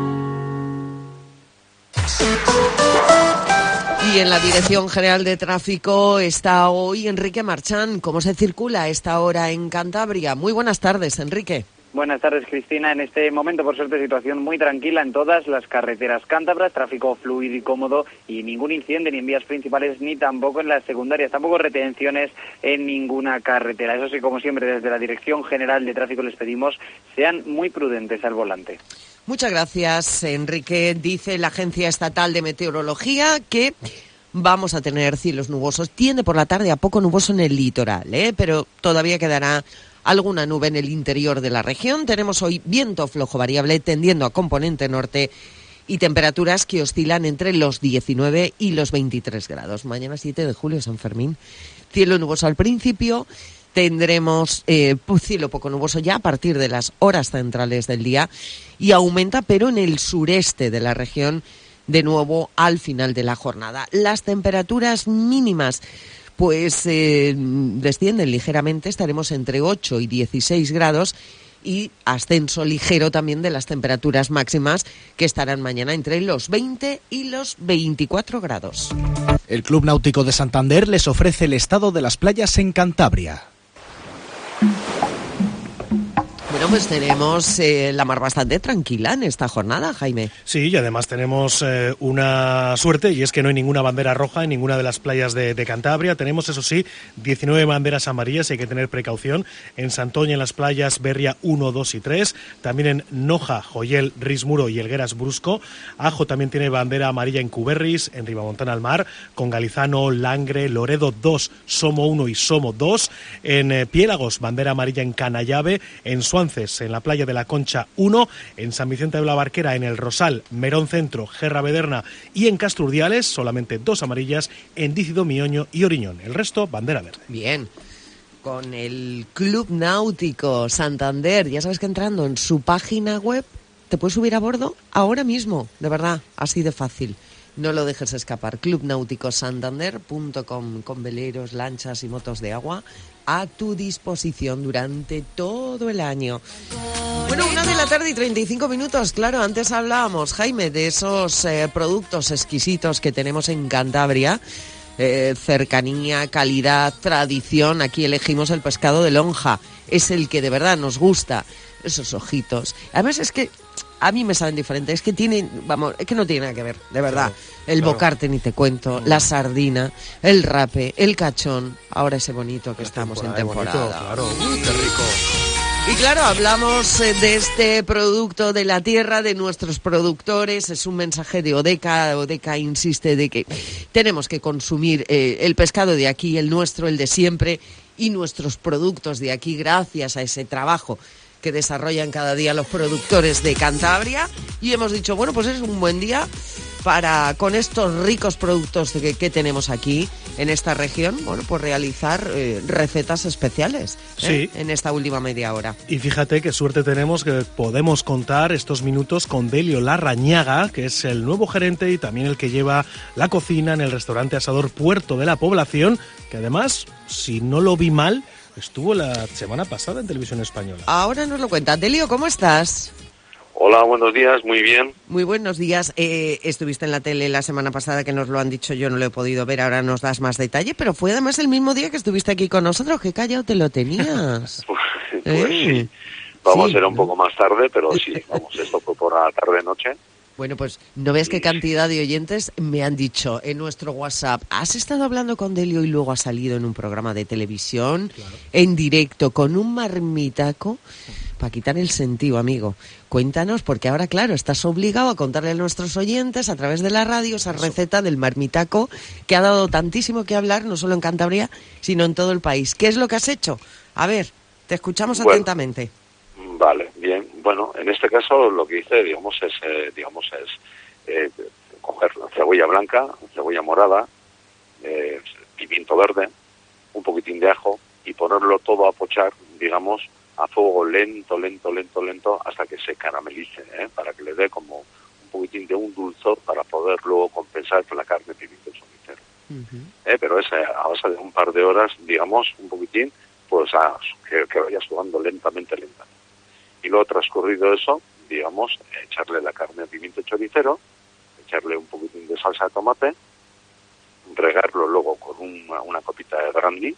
[SPEAKER 3] Y en la Dirección General de Tráfico está hoy Enrique Marchán. ¿Cómo se circula a esta hora en Cantabria? Muy buenas tardes, Enrique.
[SPEAKER 22] Buenas tardes, Cristina. En este momento, por suerte, situación muy tranquila en todas las carreteras cántabras, tráfico fluido y cómodo y ningún incidente ni en vías principales ni tampoco en las secundarias, tampoco retenciones en ninguna carretera. Eso sí, como siempre, desde la Dirección General de Tráfico les pedimos sean muy prudentes al volante.
[SPEAKER 3] Muchas gracias, Enrique. Dice la Agencia Estatal de Meteorología que vamos a tener cielos nubosos. Tiende por la tarde a poco nuboso en el litoral, pero todavía quedará alguna nube en el interior de la región. Tenemos hoy viento flojo variable tendiendo a componente norte y temperaturas que oscilan entre los 19 y los 23 grados. Mañana 7 de julio, San Fermín. Cielo nuboso al principio. Tendremos cielo poco nuboso ya a partir de las horas centrales del día y aumenta, pero en el sureste de la región, de nuevo al final de la jornada. Las temperaturas mínimas pues descienden ligeramente, estaremos entre 8 y 16 grados y ascenso ligero también de las temperaturas máximas que estarán mañana entre los 20 y los 24 grados.
[SPEAKER 23] El Club Náutico de Santander les ofrece el estado de las playas en Cantabria.
[SPEAKER 3] Bueno, pues tenemos la mar bastante tranquila en esta jornada, Jaime.
[SPEAKER 4] Sí, y además tenemos una suerte, y es que no hay ninguna bandera roja en ninguna de las playas de Cantabria. Tenemos, eso sí, 19 banderas amarillas y hay que tener precaución. En Santoña, en las playas Berria 1, 2 y 3. También en Noja, Joyel, Rismuro y Helgueras Brusco. Ajo también tiene bandera amarilla en Cuberris, en Ribamontana al Mar, con Galizano, Langre, Loredo 2, Somo 1 y Somo 2. En Piélagos, bandera amarilla en Canallave, en Suances, en la playa de la Concha 1, en San Vicente de la Barquera, en el Rosal, Merón Centro, Gerra Bederna y en Casturdiales, solamente 2 amarillas en Dícido, Mioño y Oriñón. El resto, bandera verde.
[SPEAKER 3] Bien. Con el Club Náutico Santander, ya sabes que entrando en su página web te puedes subir a bordo ahora mismo, de verdad, así de fácil. No lo dejes escapar. clubnauticosantander.com, con veleros, lanchas y motos de agua a tu disposición durante todo el año. Bueno, 1:35 p.m, claro, antes hablábamos, Jaime, de esos productos exquisitos que tenemos en Cantabria. Cercanía, calidad, tradición. Aquí elegimos el pescado de lonja. Es el que de verdad nos gusta. Esos ojitos. Además es que a mí me saben diferentes. Es que tienen, vamos, es que no tiene nada que ver, de verdad. El bocarte ni te cuento, la sardina, el rape, el cachón. Ahora ese bonito que estamos en temporada.
[SPEAKER 4] Bonito, claro, qué rico.
[SPEAKER 3] Y claro, hablamos de este producto de la tierra, de nuestros productores. Es un mensaje de Odeca. Odeca insiste de que tenemos que consumir el pescado de aquí, el nuestro, el de siempre, y nuestros productos de aquí, gracias a ese trabajo que desarrollan cada día los productores de Cantabria. Y hemos dicho, bueno, pues es un buen día para, con estos ricos productos que tenemos aquí en esta región, bueno, pues realizar recetas especiales en esta última media hora.
[SPEAKER 4] Y fíjate qué suerte tenemos que podemos contar estos minutos con Delio Larrañaga, que es el nuevo gerente y también el que lleva la cocina en el restaurante Asador Puerto de la Población, que además, si no lo vi mal, estuvo la semana pasada en Televisión Española.
[SPEAKER 3] Ahora nos lo cuenta. Delio, ¿cómo estás?
[SPEAKER 1] Hola, buenos días, muy bien.
[SPEAKER 3] Muy buenos días. Estuviste en la tele la semana pasada, que nos lo han dicho, yo no lo he podido ver, ahora nos das más detalle, pero fue además el mismo día que estuviste aquí con nosotros. Qué callado te lo tenías.
[SPEAKER 1] Pues sí, vamos, era un poco más tarde, pero sí, vamos, esto fue por la tarde-noche.
[SPEAKER 3] Bueno, pues no ves qué cantidad de oyentes me han dicho en nuestro WhatsApp. ¿Has estado hablando con Delio y luego has salido en un programa de televisión, en directo, con un marmitaco? Para quitar el sentido, amigo. Cuéntanos, porque ahora, claro, estás obligado a contarle a nuestros oyentes a través de la radio esa receta del marmitaco que ha dado tantísimo que hablar, no solo en Cantabria, sino en todo el país. ¿Qué es lo que has hecho? A ver, te escuchamos atentamente.
[SPEAKER 1] Vale, bien. Bueno, en este caso lo que hice, digamos, es coger cebolla blanca, cebolla morada, pimiento verde, un poquitín de ajo y ponerlo todo a pochar, digamos, a fuego lento, hasta que se caramelice, para que le dé como un poquitín de un dulzor para poder luego compensar con la carne pimiento choricero. Pero es a base de un par de horas, digamos, un poquitín, pues que vaya sudando lentamente. Y luego, transcurrido eso, digamos, echarle la carne de pimiento choricero, echarle un poquitín de salsa de tomate, regarlo luego con una copita de brandy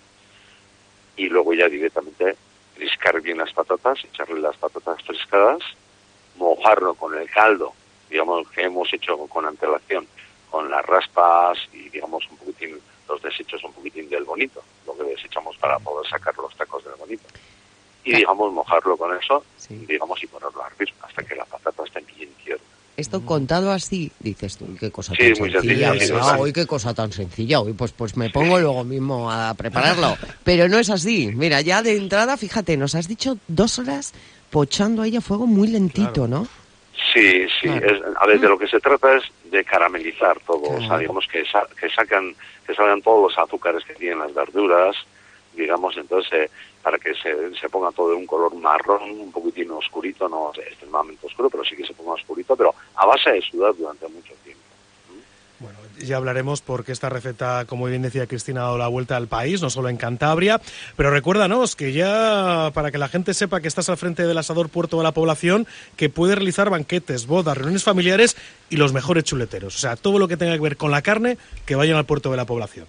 [SPEAKER 1] y luego ya directamente triscar bien las patatas, echarle las patatas triscadas, mojarlo con el caldo, digamos, que hemos hecho con antelación, con las raspas y, digamos, un poquitín, los desechos un poquitín del bonito, lo que desechamos para poder sacar los tacos del bonito. Y, digamos, mojarlo con eso, digamos, y ponerlo a hervir hasta que la patata esté bien tierna.
[SPEAKER 3] Esto contado así, dices tú, qué cosa
[SPEAKER 1] tan
[SPEAKER 3] sencilla.
[SPEAKER 1] Hoy
[SPEAKER 3] qué cosa tan sencilla. Hoy pues me pongo luego mismo a prepararlo. Pero no es así. Mira, ya de entrada, fíjate, nos has dicho 2 horas pochando ahí a fuego muy lentito, ¿no?
[SPEAKER 1] Sí. Claro. A ver, de lo que se trata es de caramelizar todo. Claro. O sea, digamos que salgan todos los azúcares que tienen las verduras, digamos, entonces para que se ponga todo de un color marrón, un poquitín oscurito, no extremadamente oscuro, pero sí que se ponga oscurito, pero a base de sudar durante mucho tiempo.
[SPEAKER 4] Bueno, ya hablaremos porque esta receta, como bien decía Cristina, ha dado la vuelta al país, no solo en Cantabria, pero recuérdanos que ya, para que la gente sepa que estás al frente del Asador Puerto de la Población, que puede realizar banquetes, bodas, reuniones familiares y los mejores chuleteros. O sea, todo lo que tenga que ver con la carne, que vayan al Puerto de la Población.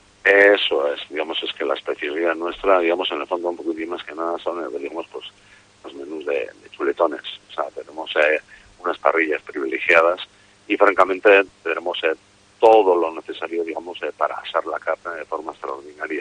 [SPEAKER 1] Eso es, digamos, es que la especialidad nuestra, digamos, en el fondo un poquitín más que nada son, digamos, pues los menús de chuletones. O sea, tenemos unas parrillas privilegiadas y, francamente, tenemos todo lo necesario, digamos, para asar la carne de forma extraordinaria.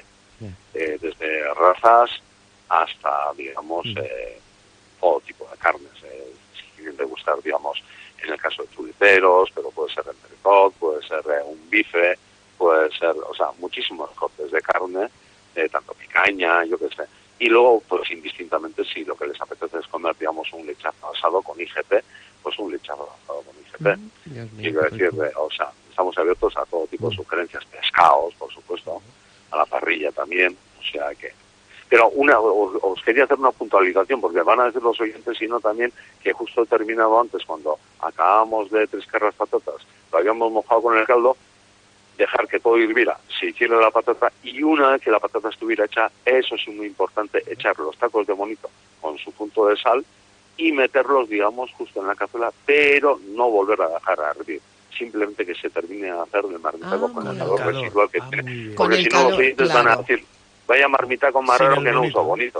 [SPEAKER 1] Desde razas hasta, digamos, todo tipo de carnes. Si quieren degustar, digamos, en el caso de chuleteros, pero puede ser el mercot, puede ser un bife, puede ser, o sea, muchísimos cortes de carne, tanto picaña, yo qué sé. Y luego, pues indistintamente, si lo que les apetece es comer, digamos, un lechazo asado con IGP, pues un lechazo asado con IGP. Quiero decir, o sea, estamos abiertos a todo tipo de sugerencias, pescados, por supuesto, a la parrilla también, o sea que Pero os quería hacer una puntualización, porque van a decir los oyentes, sino también que justo he terminado antes, cuando acabamos de triscar las patatas, lo habíamos mojado con el caldo, dejar que todo hirviera, se hiciera la patata, y una vez que la patata estuviera hecha, eso es muy importante, echar los tacos de bonito con su punto de sal y meterlos, digamos, justo en la cazuela, pero no volver a dejar a hervir. Simplemente que se termine de hacer el marmitaco con el calor residual que tiene. Porque si no, los oyentes van a decir, vaya marmitaco más raro que no uso bonito.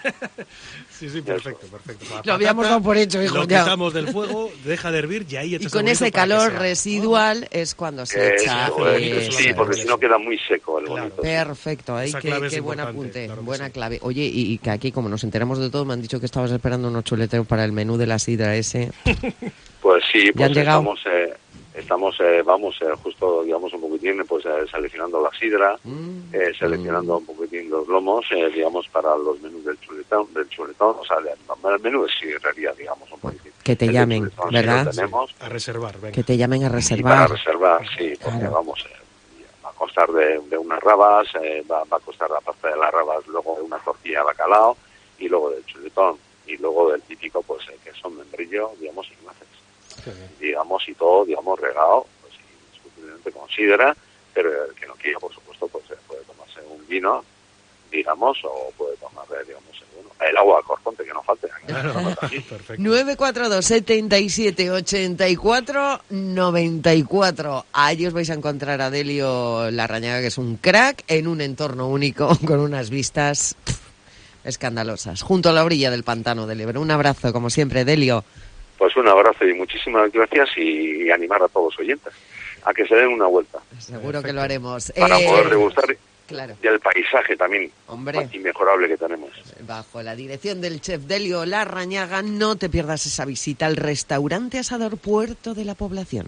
[SPEAKER 4] Sí, perfecto.
[SPEAKER 3] Lo habíamos dado por hecho, hijo.
[SPEAKER 4] Lo quitamos del fuego, deja de hervir y ahí echas.
[SPEAKER 3] Y con ese calor residual es cuando se echa.
[SPEAKER 1] Sí, porque si no queda muy seco el bonito.
[SPEAKER 3] Perfecto, ahí qué buen apunte, claro, buena clave. Oye, y que aquí, como nos enteramos de todo, me han dicho que estabas esperando unos chuleteros para el menú de la sidra ese.
[SPEAKER 1] Pues sí, pues
[SPEAKER 3] estamos
[SPEAKER 1] justo, digamos, un poquitín, pues seleccionando la sidra, seleccionando un poquitín los lomos, digamos, para los menús del chuletón, o sea, el menú de sidrería, digamos, un poquitín.
[SPEAKER 3] Que te llamen, chuletón, ¿verdad?
[SPEAKER 1] Si
[SPEAKER 4] a reservar, venga.
[SPEAKER 3] Que te llamen a reservar.
[SPEAKER 1] Y para reservar, sí, porque claro. Vamos, va a costar de unas rabas, va a costar la pasta de las rabas, luego de una tortilla de bacalao, y luego del chuletón, y luego del típico, pues, que son membrillo, digamos, y nueces. Digamos, y todo, digamos, regado, pues indiscutiblemente con sidra, pero el que no quiera, por supuesto, pues puede tomarse un vino, digamos, o puede tomar, digamos, el agua corriente, que no falte.
[SPEAKER 3] Claro. 942 77 84 94. Ahí os vais a encontrar a Delio Larrañaga, que es un crack, en un entorno único, con unas vistas escandalosas, junto a la orilla del pantano del Ebro. Un abrazo, como siempre, Delio.
[SPEAKER 1] Pues un abrazo y muchísimas gracias, y animar a todos los oyentes a que se den una vuelta.
[SPEAKER 3] Seguro que lo haremos.
[SPEAKER 1] Para poder degustar
[SPEAKER 3] claro.
[SPEAKER 1] del paisaje también inmejorable que tenemos.
[SPEAKER 3] Bajo la dirección del chef Delio Larrañaga, no te pierdas esa visita al restaurante Asador Puerto de la Población.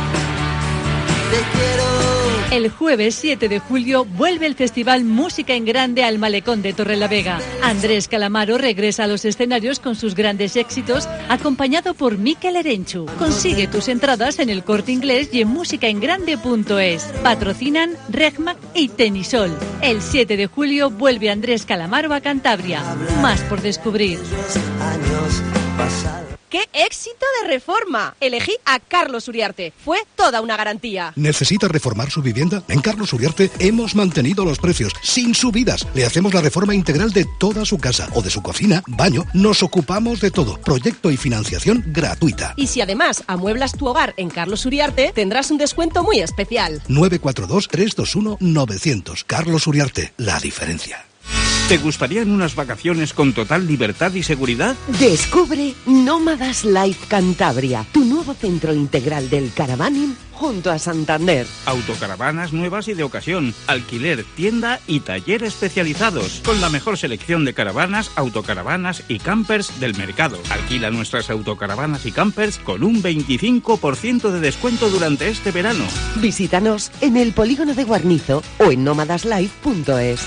[SPEAKER 5] El jueves 7 de julio vuelve el Festival Música en Grande al Malecón de Torrelavega. Andrés Calamaro regresa a los escenarios con sus grandes éxitos, acompañado por Mikel Erenchu. Consigue tus entradas en El Corte Inglés y en musicaengrande.es. Patrocinan Regmac y Tenisol. El 7 de julio vuelve Andrés Calamaro a Cantabria. Más por descubrir.
[SPEAKER 17] ¡Qué éxito de reforma! Elegí a Carlos Uriarte. Fue toda una garantía.
[SPEAKER 6] ¿Necesita reformar su vivienda? En Carlos Uriarte hemos mantenido los precios sin subidas. Le hacemos la reforma integral de toda su casa o de su cocina, baño. Nos ocupamos de todo. Proyecto y financiación gratuita.
[SPEAKER 17] Y si además amueblas tu hogar en Carlos Uriarte, tendrás un descuento muy especial.
[SPEAKER 6] 942-321-900. Carlos Uriarte, la diferencia.
[SPEAKER 7] ¿Te gustarían unas vacaciones con total libertad y seguridad?
[SPEAKER 8] Descubre Nómadas Life Cantabria, tu nuevo centro integral del caravaning junto a Santander.
[SPEAKER 7] Autocaravanas nuevas y de ocasión, alquiler, tienda y taller especializados, con la mejor selección de caravanas, autocaravanas y campers del mercado. Alquila nuestras autocaravanas y campers con un 25% de descuento durante este verano.
[SPEAKER 8] Visítanos en el polígono de Guarnizo o en nómadaslife.es.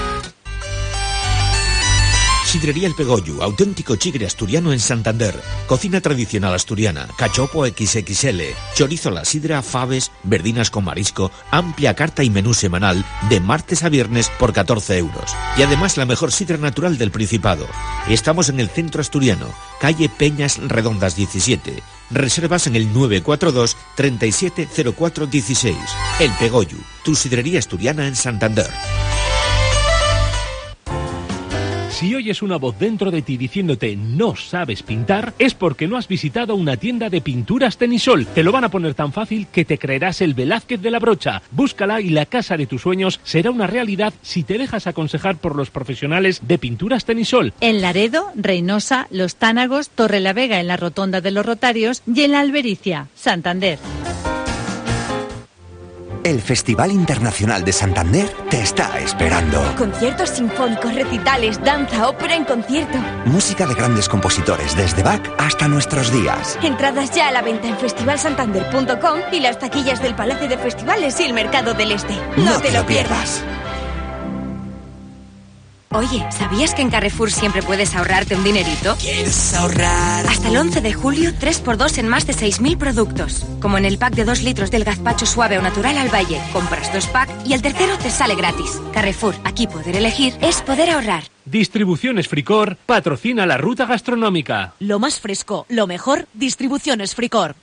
[SPEAKER 24] Sidrería El Pegollo, auténtico chigre asturiano en Santander. Cocina tradicional asturiana, cachopo XXL, chorizo a la sidra, faves, verdinas con marisco, amplia carta y menú semanal de martes a viernes por 14 euros. Y además la mejor sidra natural del Principado. Estamos en el centro asturiano, calle Peñas Redondas 17. Reservas en el 942 370416. El Pegollo, tu sidrería asturiana en Santander.
[SPEAKER 25] Si oyes una voz dentro de ti diciéndote no sabes pintar, es porque no has visitado una tienda de pinturas Tenisol. Te lo van a poner tan fácil que te creerás el Velázquez de la brocha. Búscala y la casa de tus sueños será una realidad si te dejas aconsejar por los profesionales de pinturas Tenisol.
[SPEAKER 5] En Laredo, Reynosa, Los Tánagos, Torrelavega en la Rotonda de los Rotarios y en la Albericia, Santander.
[SPEAKER 26] El Festival Internacional de Santander te está esperando.
[SPEAKER 27] Conciertos sinfónicos, recitales, danza, ópera en concierto.
[SPEAKER 26] Música de grandes compositores desde Bach hasta nuestros días.
[SPEAKER 27] Entradas ya a la venta en festivalsantander.com y las taquillas del Palacio de Festivales y el Mercado del Este. No te lo pierdas.
[SPEAKER 28] Oye, ¿sabías que en Carrefour siempre puedes ahorrarte un dinerito?
[SPEAKER 29] ¿Quieres ahorrar?
[SPEAKER 28] Hasta el 11 de julio, 3x2 en más de 6.000 productos. Como en el pack de 2 litros del gazpacho suave o natural al Valle. Compras 2 packs y el tercero te sale gratis. Carrefour, aquí poder elegir es poder ahorrar.
[SPEAKER 25] Distribuciones Fricor patrocina la ruta gastronómica.
[SPEAKER 2] Lo más fresco, lo mejor, Distribuciones Fricor.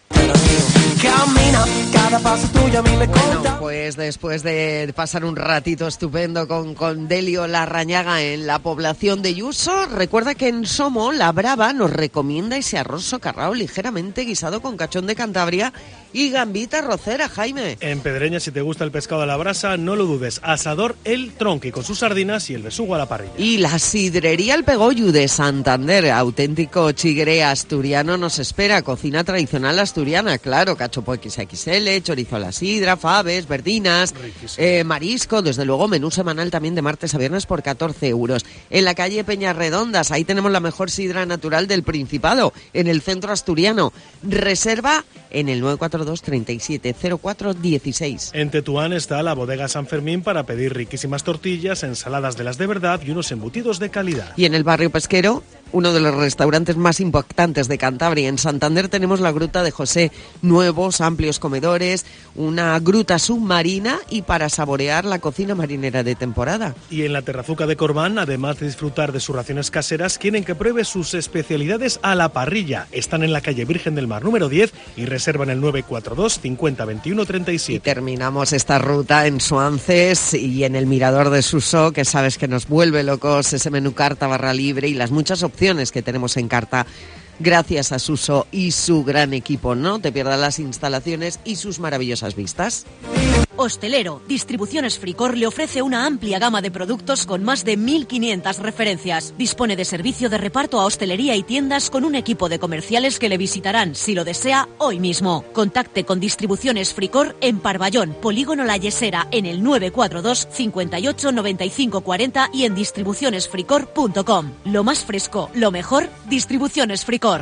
[SPEAKER 3] Camina, cada paso tuyo a mí me conta. Bueno, pues después de pasar un ratito estupendo con Delio Larrañaga en la población de Yuso, recuerda que en Somo, La Brava nos recomienda ese arroz socarrao ligeramente guisado con cachón de Cantabria y gambita rocera, Jaime.
[SPEAKER 4] En Pedreña, si te gusta el pescado a la brasa, no lo dudes. Asador El Tronqui, con sus sardinas y el besugo a la parrilla.
[SPEAKER 3] Y la sidrería El Pegollu de Santander, auténtico chigre asturiano, nos espera. Cocina tradicional asturiana, claro, cachopo XXL, chorizo a la sidra, faves, verdinas, marisco, desde luego menú semanal también de martes a viernes por 14 euros. En la calle Peñarredondas, ahí tenemos la mejor sidra natural del Principado, en el centro asturiano. Reserva en el 942 37 04 16.
[SPEAKER 4] En Tetuán está la bodega San Fermín para pedir riquísimas tortillas, ensaladas de las de verdad y unos embutidos de calidad.
[SPEAKER 3] Y en el barrio pesquero, uno de los restaurantes más impactantes de Cantabria, en Santander, tenemos la Gruta de José. Nuevos, amplios comedores, una gruta submarina y para saborear la cocina marinera de temporada.
[SPEAKER 4] Y en la Terrazuca de Corbán, además de disfrutar de sus raciones caseras, quieren que pruebe sus especialidades a la parrilla. Están en la calle Virgen del Mar número 10 y reservan el 942 50 21 37.
[SPEAKER 3] Y terminamos esta ruta en Suances y en el Mirador de Susó, que sabes que nos vuelve locos ese menú carta barra libre y las muchas opciones que tenemos en carta. Gracias a Suso y su gran equipo, no te pierdas las instalaciones y sus maravillosas vistas.
[SPEAKER 2] Hostelero, Distribuciones Fricor le ofrece una amplia gama de productos con más de 1.500 referencias. Dispone de servicio de reparto a hostelería y tiendas con un equipo de comerciales que le visitarán, si lo desea, hoy mismo. Contacte con Distribuciones Fricor en Parvallón, Polígono La Yesera, en el 942 58 95 40 y en distribucionesfricor.com. Lo más fresco, lo mejor, Distribuciones Fricor.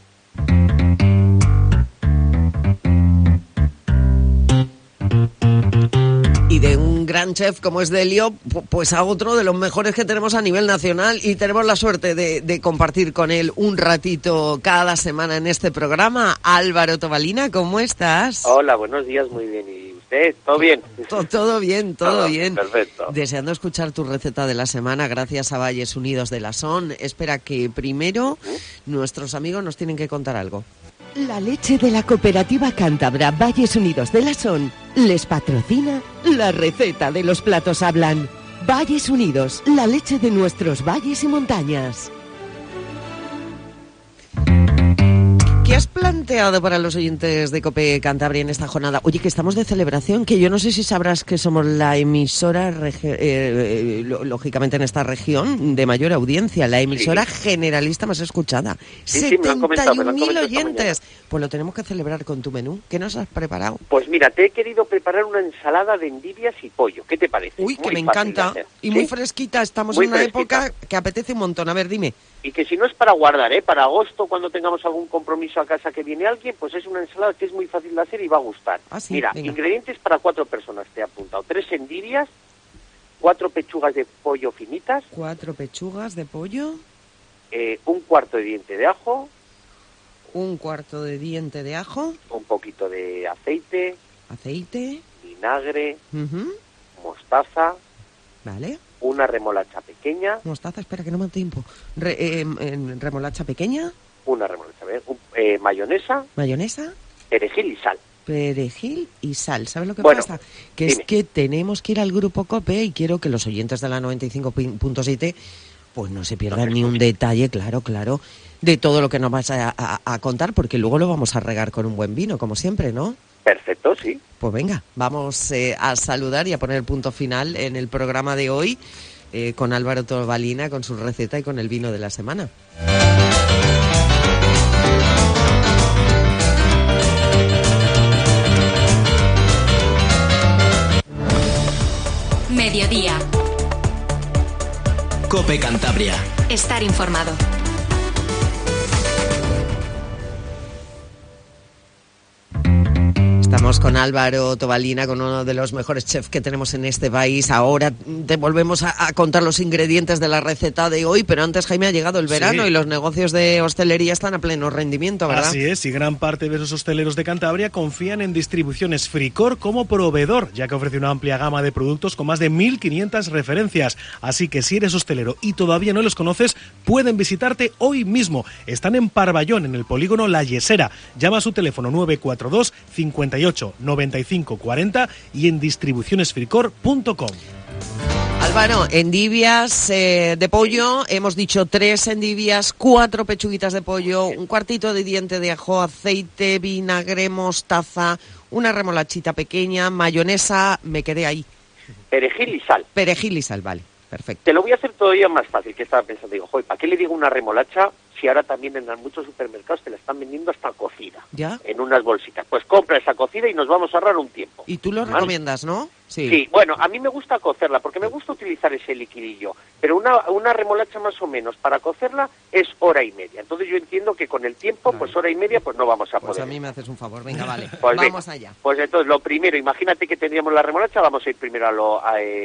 [SPEAKER 3] Y de un gran chef como es Delio, pues a otro de los mejores que tenemos a nivel nacional, y tenemos la suerte de compartir con él un ratito cada semana en este programa. Álvaro Tobalina, ¿cómo estás?
[SPEAKER 9] Hola, buenos días, muy bien. ¿Y usted? ¿Todo bien?
[SPEAKER 3] Todo bien, todo bien.
[SPEAKER 9] Perfecto.
[SPEAKER 3] Deseando escuchar tu receta de la semana, gracias a Valles Unidos de la Son. Espera que primero nuestros amigos nos tienen que contar algo.
[SPEAKER 8] La leche de la cooperativa cántabra Valles Unidos de la Son les patrocina la receta de los platos hablan. Valles Unidos, la leche de nuestros valles y montañas.
[SPEAKER 3] ¿Qué has planteado para los oyentes de COPE Cantabria en esta jornada? Oye, que estamos de celebración, que yo no sé si sabrás que somos la emisora, lógicamente en esta región, de mayor audiencia, la emisora generalista más escuchada.
[SPEAKER 9] Sí,
[SPEAKER 3] 71.000 oyentes. Pues lo tenemos que celebrar con tu menú. ¿Qué nos has preparado?
[SPEAKER 9] Pues mira, te he querido preparar una ensalada de endivias y pollo. ¿Qué te parece?
[SPEAKER 3] Uy, que me encanta. Y muy fresquita. Estamos en una época que apetece un montón. A ver, dime.
[SPEAKER 9] Y que si no es para guardar, para agosto, cuando tengamos algún compromiso a casa que viene alguien, pues es una ensalada que es muy fácil de hacer y va a gustar.
[SPEAKER 3] Sí,
[SPEAKER 9] mira,
[SPEAKER 3] venga.
[SPEAKER 9] Ingredientes para 4 personas te he apuntado. 3 endivias, 4 pechugas de pollo finitas.
[SPEAKER 3] 4 pechugas de pollo.
[SPEAKER 9] Un cuarto de diente de ajo.
[SPEAKER 3] Un cuarto de diente de ajo.
[SPEAKER 9] Un poquito de aceite.
[SPEAKER 3] Aceite.
[SPEAKER 9] Vinagre. Mostaza.
[SPEAKER 3] Vale.
[SPEAKER 9] Una remolacha pequeña.
[SPEAKER 3] Mostaza, espera que no me da tiempo. Remolacha pequeña.
[SPEAKER 9] Una remolacha, mayonesa.
[SPEAKER 3] Mayonesa.
[SPEAKER 9] Perejil y sal.
[SPEAKER 3] Perejil y sal. ¿Sabes lo que
[SPEAKER 9] Bueno,
[SPEAKER 3] pasa? Que
[SPEAKER 9] dime.
[SPEAKER 3] es que tenemos que ir al Grupo COPE y quiero que los oyentes de la 95.7 pues no se pierdan ni un detalle, claro, de todo lo que nos vas a contar, porque luego lo vamos a regar con un buen vino, como siempre, ¿no?
[SPEAKER 9] Perfecto, sí.
[SPEAKER 3] Pues venga, vamos a saludar y a poner el punto final en el programa de hoy con Álvaro Tobalina, con su receta y con el vino de la semana.
[SPEAKER 28] Mediodía.
[SPEAKER 10] COPE Cantabria.
[SPEAKER 28] Estar informado.
[SPEAKER 3] Estamos con Álvaro Tobalina, con uno de los mejores chefs que tenemos en este país. Ahora te volvemos a contar los ingredientes de la receta de hoy, pero antes, Jaime, ha llegado el verano y los negocios de hostelería están a pleno rendimiento, ¿verdad?
[SPEAKER 4] Así es, y gran parte de esos hosteleros de Cantabria confían en Distribuciones Fricor como proveedor, ya que ofrece una amplia gama de productos con más de 1.500 referencias. Así que si eres hostelero y todavía no los conoces, pueden visitarte hoy mismo. Están en Parvallón, en el polígono La Yesera. Llama a su teléfono 942 58 95 40 y en distribucionesfricor.com.
[SPEAKER 3] Álvaro, endivias de pollo, hemos dicho 3 endivias, 4 pechuguitas de pollo, un cuartito de diente de ajo, aceite, vinagre, mostaza, una remolachita pequeña, mayonesa, me quedé ahí.
[SPEAKER 9] Perejil y sal.
[SPEAKER 3] Perejil y sal, vale, perfecto.
[SPEAKER 9] Te lo voy a hacer todavía más fácil, que estaba pensando, digo, joder, ¿para qué le digo una remolacha si ahora también en muchos supermercados te la están vendiendo hasta cocida?
[SPEAKER 3] ¿Ya?
[SPEAKER 9] En unas bolsitas. Pues compra esa cocida y nos vamos a ahorrar un tiempo.
[SPEAKER 3] Y tú lo recomiendas, ¿no?
[SPEAKER 9] Sí, bueno, a mí me gusta cocerla porque me gusta utilizar ese liquidillo, pero una remolacha más o menos para cocerla es hora y media. Entonces yo entiendo que con el tiempo, pues hora y media, pues no vamos a poder.
[SPEAKER 3] Pues a mí me haces un favor, venga, vale,
[SPEAKER 9] pues
[SPEAKER 3] vamos allá.
[SPEAKER 9] Pues entonces lo primero, imagínate que tendríamos la remolacha, vamos a ir primero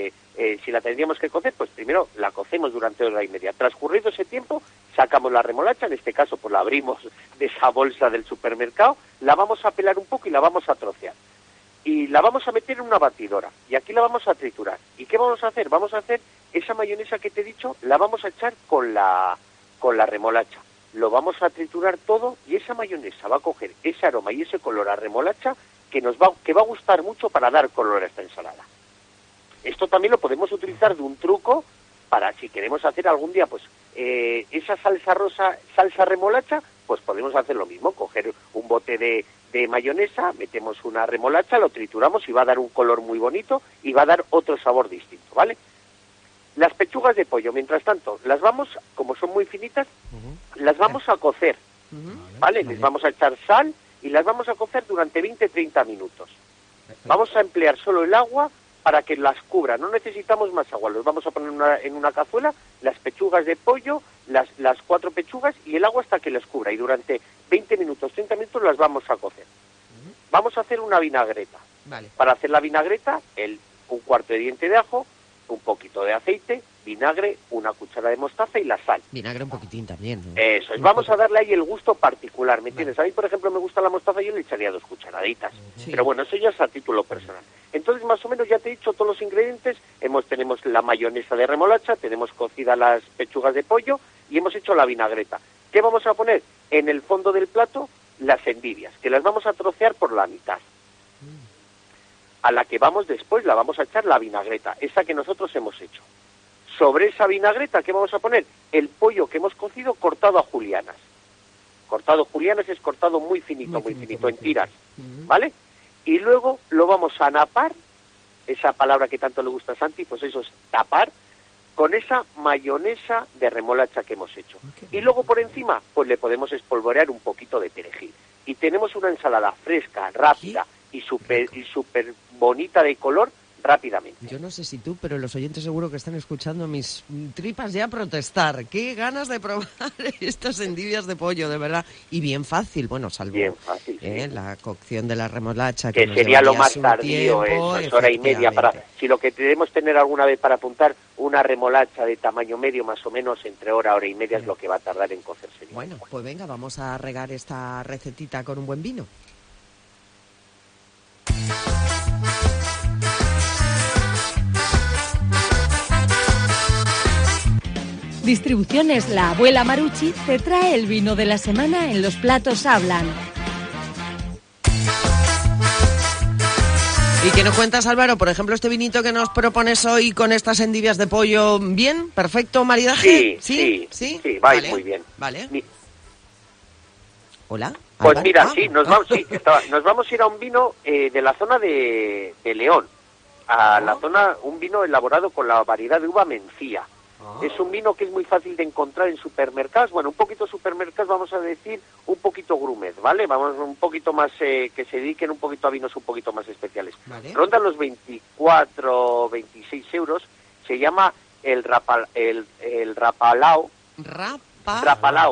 [SPEAKER 9] si la tendríamos que cocer, pues primero la cocemos durante hora y media. Transcurrido ese tiempo, sacamos la remolacha, en este caso pues la abrimos de esa bolsa del supermercado, la vamos a pelar un poco y la vamos a trocear. Y la vamos a meter en una batidora y aquí la vamos a triturar. ¿Y qué vamos a hacer? Vamos a hacer esa mayonesa que te he dicho, la vamos a echar con la remolacha. Lo vamos a triturar todo y esa mayonesa va a coger ese aroma y ese color a remolacha que va a gustar mucho para dar color a esta ensalada. Esto también lo podemos utilizar de un truco para si queremos hacer algún día pues esa salsa rosa, salsa remolacha, pues podemos hacer lo mismo, coger un bote de mayonesa, metemos una remolacha, lo trituramos y va a dar un color muy bonito y va a dar otro sabor distinto, ¿vale? Las pechugas de pollo, mientras tanto, las vamos, como son muy finitas, las vamos a cocer, ¿vale? Les vamos a echar sal y las vamos a cocer durante 20-30 minutos. Vamos a emplear solo el agua para que las cubra, no necesitamos más agua, los vamos a poner en una cazuela, las pechugas de pollo, las 4 pechugas y el agua hasta que las cubra y durante 20 minutos, 30 minutos las vamos a cocer. Vamos a hacer una vinagreta.
[SPEAKER 3] Vale.
[SPEAKER 9] Para hacer la vinagreta, un cuarto de diente de ajo, un poquito de aceite, vinagre, una cuchara de mostaza y la sal.
[SPEAKER 3] Vinagre un poquitín también, ¿no?
[SPEAKER 9] Eso es, vamos a darle ahí el gusto particular, ¿me entiendes? A mí, por ejemplo, me gusta la mostaza y yo le echaría 2 cucharaditas. Sí. Pero bueno, eso ya es a título personal. Entonces, más o menos, ya te he dicho todos los ingredientes. Tenemos la mayonesa de remolacha, tenemos cocidas las pechugas de pollo y hemos hecho la vinagreta. ¿Qué vamos a poner? En el fondo del plato, las endivias, que las vamos a trocear por la mitad. A la que vamos después, la vamos a echar la vinagreta, esa que nosotros hemos hecho. Sobre esa vinagreta, ¿qué vamos a poner? El pollo que hemos cocido cortado a julianas. Cortado julianas es cortado muy finito, en tiras, ¿vale? Y luego lo vamos a napar, esa palabra que tanto le gusta a Santi, pues eso es tapar, con esa mayonesa de remolacha que hemos hecho. Y luego por encima, pues le podemos espolvorear un poquito de perejil. Y tenemos una ensalada fresca, rápida y súper bonita de color, rápidamente.
[SPEAKER 3] Yo no sé si tú, pero los oyentes seguro que están escuchando mis tripas ya protestar. Qué ganas de probar estas endivias de pollo, de verdad. Y bien fácil, bueno, salvo
[SPEAKER 9] bien fácil, sí.
[SPEAKER 3] La cocción de la remolacha.
[SPEAKER 9] Que sería lo más tardío, es hora y media. Si lo que debemos tener alguna vez para apuntar, una remolacha de tamaño medio, más o menos, entre hora y media es lo que va a tardar en cocerse.
[SPEAKER 3] Bueno, pues venga, vamos a regar esta recetita con un buen vino.
[SPEAKER 5] Distribuciones La Abuela Marucci te trae el vino de la semana en Los Platos Hablan.
[SPEAKER 3] ¿Y qué nos cuentas, Álvaro? Por ejemplo, este vinito que nos propones hoy con estas endivias de pollo, ¿bien? ¿Perfecto maridaje?
[SPEAKER 9] Sí, va
[SPEAKER 3] vale.
[SPEAKER 9] Muy bien.
[SPEAKER 3] Vale. ¿Hola?
[SPEAKER 9] Pues
[SPEAKER 3] ¿Álvaro?
[SPEAKER 9] mira, nos vamos a ir a un vino de la zona de León, la zona, un vino elaborado con la variedad de uva Mencía. Es un vino que es muy fácil de encontrar en supermercados, bueno, un poquito supermercados, vamos a decir, un poquito grumet, ¿vale? Vamos un poquito más, que se dediquen un poquito a vinos un poquito más especiales. ¿Vale? Rondan los 24, 26 euros, se llama el Rapalao.
[SPEAKER 3] Rapalao.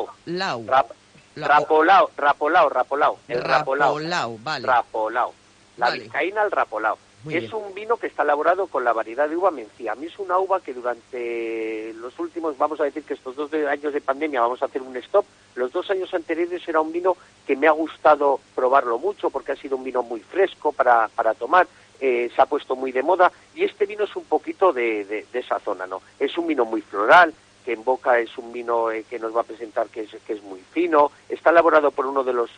[SPEAKER 9] El Rapolao, vale.
[SPEAKER 3] Rapolao.
[SPEAKER 9] la vizcaína al rapolao. Es un vino que está elaborado con la variedad de uva Mencía. A mí es una uva que durante los últimos, vamos a decir que estos 2 años de pandemia, vamos a hacer un stop, los 2 años anteriores era un vino que me ha gustado probarlo mucho porque ha sido un vino muy fresco para tomar, se ha puesto muy de moda y este vino es un poquito de esa zona, ¿no? Es un vino muy floral, que en boca es un vino que nos va a presentar que es muy fino, está elaborado por uno de los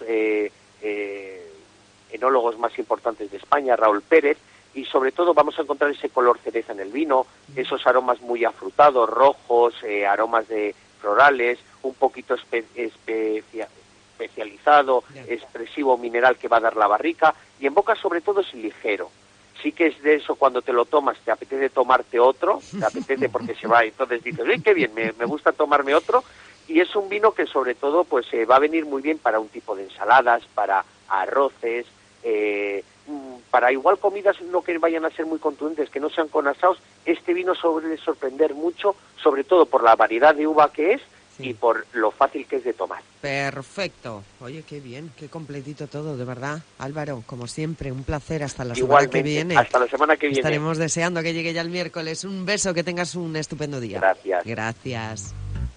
[SPEAKER 9] enólogos más importantes de España, Raúl Pérez, y sobre todo vamos a encontrar ese color cereza en el vino, esos aromas muy afrutados, rojos, aromas de florales, un poquito especializado, expresivo mineral que va a dar la barrica, y en boca sobre todo es ligero. Sí que es de eso cuando te lo tomas, te apetece tomarte otro, te apetece porque se va, entonces dices, ¡ay, qué bien, me gusta tomarme otro! Y es un vino que sobre todo pues va a venir muy bien para un tipo de ensaladas, para arroces, para igual comidas no que vayan a ser muy contundentes, que no sean con asados. Este vino suele sorprender mucho, sobre todo por la variedad de uva que es y por lo fácil que es de tomar.
[SPEAKER 3] Perfecto. Oye, qué bien, qué completito todo, de verdad. Álvaro, como siempre, un placer. Hasta la semana que viene.
[SPEAKER 9] Hasta la semana que viene.
[SPEAKER 3] Estaremos deseando que llegue ya el miércoles. Un beso, que tengas un estupendo día.
[SPEAKER 9] Gracias.
[SPEAKER 3] Gracias.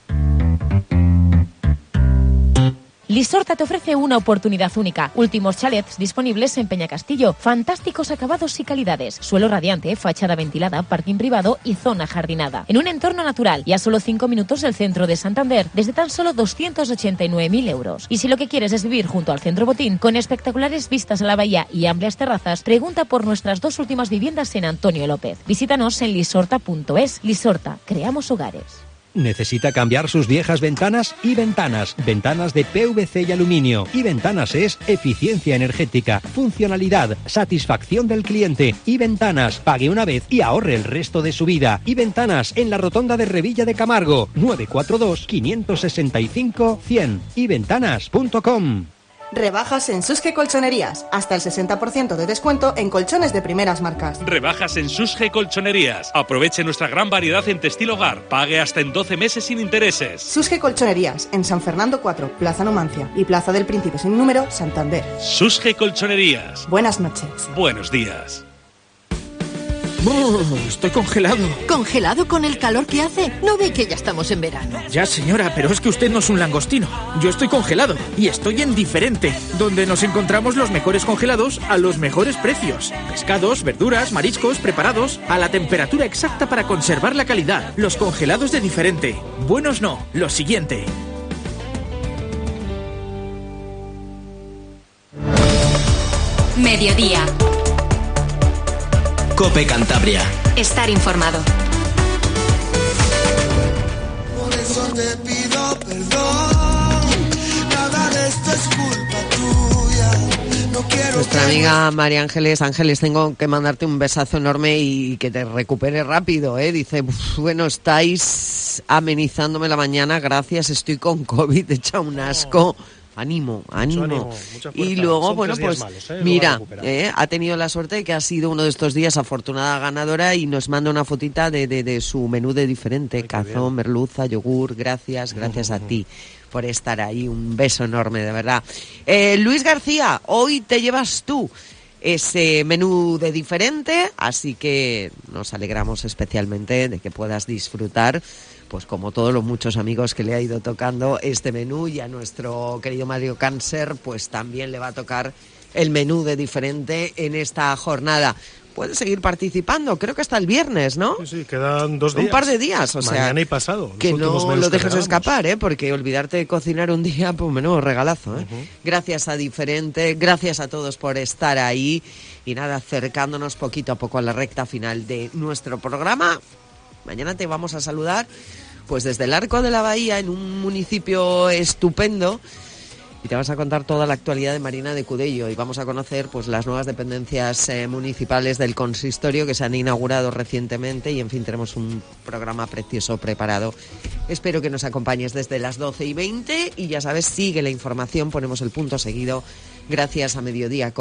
[SPEAKER 11] Lisorta te ofrece una oportunidad única. Últimos chalets disponibles en Peñacastillo. Fantásticos acabados y calidades. Suelo radiante, fachada ventilada, parking privado y zona jardinada. En un entorno natural y a solo 5 minutos del centro de Santander, desde tan solo 289.000 euros. Y si lo que quieres es vivir junto al Centro Botín, con espectaculares vistas a la bahía y amplias terrazas, pregunta por nuestras 2 últimas viviendas en Antonio López. Visítanos en lisorta.es. Lisorta, creamos hogares.
[SPEAKER 12] ¿Necesita cambiar sus viejas ventanas? Y Ventanas. Ventanas de PVC y aluminio. Y Ventanas es eficiencia energética, funcionalidad, satisfacción del cliente. Y Ventanas. Pague una vez y ahorre el resto de su vida. Y Ventanas en la rotonda de Revilla de Camargo. 942-565-100. yventanas.com.
[SPEAKER 13] Rebajas en Susge Colchonerías. Hasta el 60% de descuento en colchones de primeras marcas.
[SPEAKER 25] Rebajas en Susge Colchonerías. Aproveche nuestra gran variedad en textil hogar. Pague hasta en 12 meses sin intereses.
[SPEAKER 13] Susge Colchonerías, en San Fernando 4, Plaza Numancia y Plaza del Príncipe sin número, Santander.
[SPEAKER 25] Susge Colchonerías.
[SPEAKER 13] Buenas noches.
[SPEAKER 25] Buenos días.
[SPEAKER 14] Estoy congelado.
[SPEAKER 19] ¿Congelado con el calor que hace? ¿No ve que ya estamos en verano?
[SPEAKER 14] Ya, señora, pero es que usted no es un langostino. Yo estoy congelado y estoy en Diferente, donde nos encontramos los mejores congelados a los mejores precios. Pescados, verduras, mariscos preparados a la temperatura exacta para conservar la calidad. Los congelados de Diferente. Buenos no, lo siguiente.
[SPEAKER 28] Mediodía.
[SPEAKER 10] COPE Cantabria.
[SPEAKER 28] Estar informado.
[SPEAKER 15] Por eso te pido perdón. Nada de esto es culpa tuya. No quiero.
[SPEAKER 3] Nuestra amiga María Ángeles, tengo que mandarte un besazo enorme y que te recupere rápido, ¿eh? Dice, bueno, estáis amenizándome la mañana, gracias, estoy con COVID, echa un asco. Ánimo. Y luego, bueno, pues malos, mira, ha tenido la suerte de que ha sido uno de estos días afortunada ganadora y nos manda una fotita de su menú de Diferente. Ay, cazón, merluza, yogur, gracias a ti por estar ahí. Un beso enorme, de verdad. Luis García, hoy te llevas tú ese menú de Diferente, así que nos alegramos especialmente de que puedas disfrutar, pues como todos los muchos amigos que le ha ido tocando este menú, y a nuestro querido Mario Cáncer pues también le va a tocar el menú de Diferente en esta jornada. Puedes seguir participando, creo que hasta el viernes, ¿no?
[SPEAKER 4] Sí, quedan 2 días.
[SPEAKER 3] Un par de días, o sea,
[SPEAKER 4] mañana y pasado.
[SPEAKER 3] Que no lo dejes escapar, porque olvidarte de cocinar un día, pues menudo regalazo, Gracias a Diferente, gracias a todos por estar ahí, y nada, acercándonos poquito a poco a la recta final de nuestro programa. Mañana te vamos a saludar pues desde el Arco de la Bahía, en un municipio estupendo, y te vas a contar toda la actualidad de Marina de Cudello, y vamos a conocer pues las nuevas dependencias municipales del consistorio que se han inaugurado recientemente, y en fin, tenemos un programa precioso preparado. Espero que nos acompañes desde las 12:20, y ya sabes, sigue la información, ponemos el punto seguido gracias a Mediodía.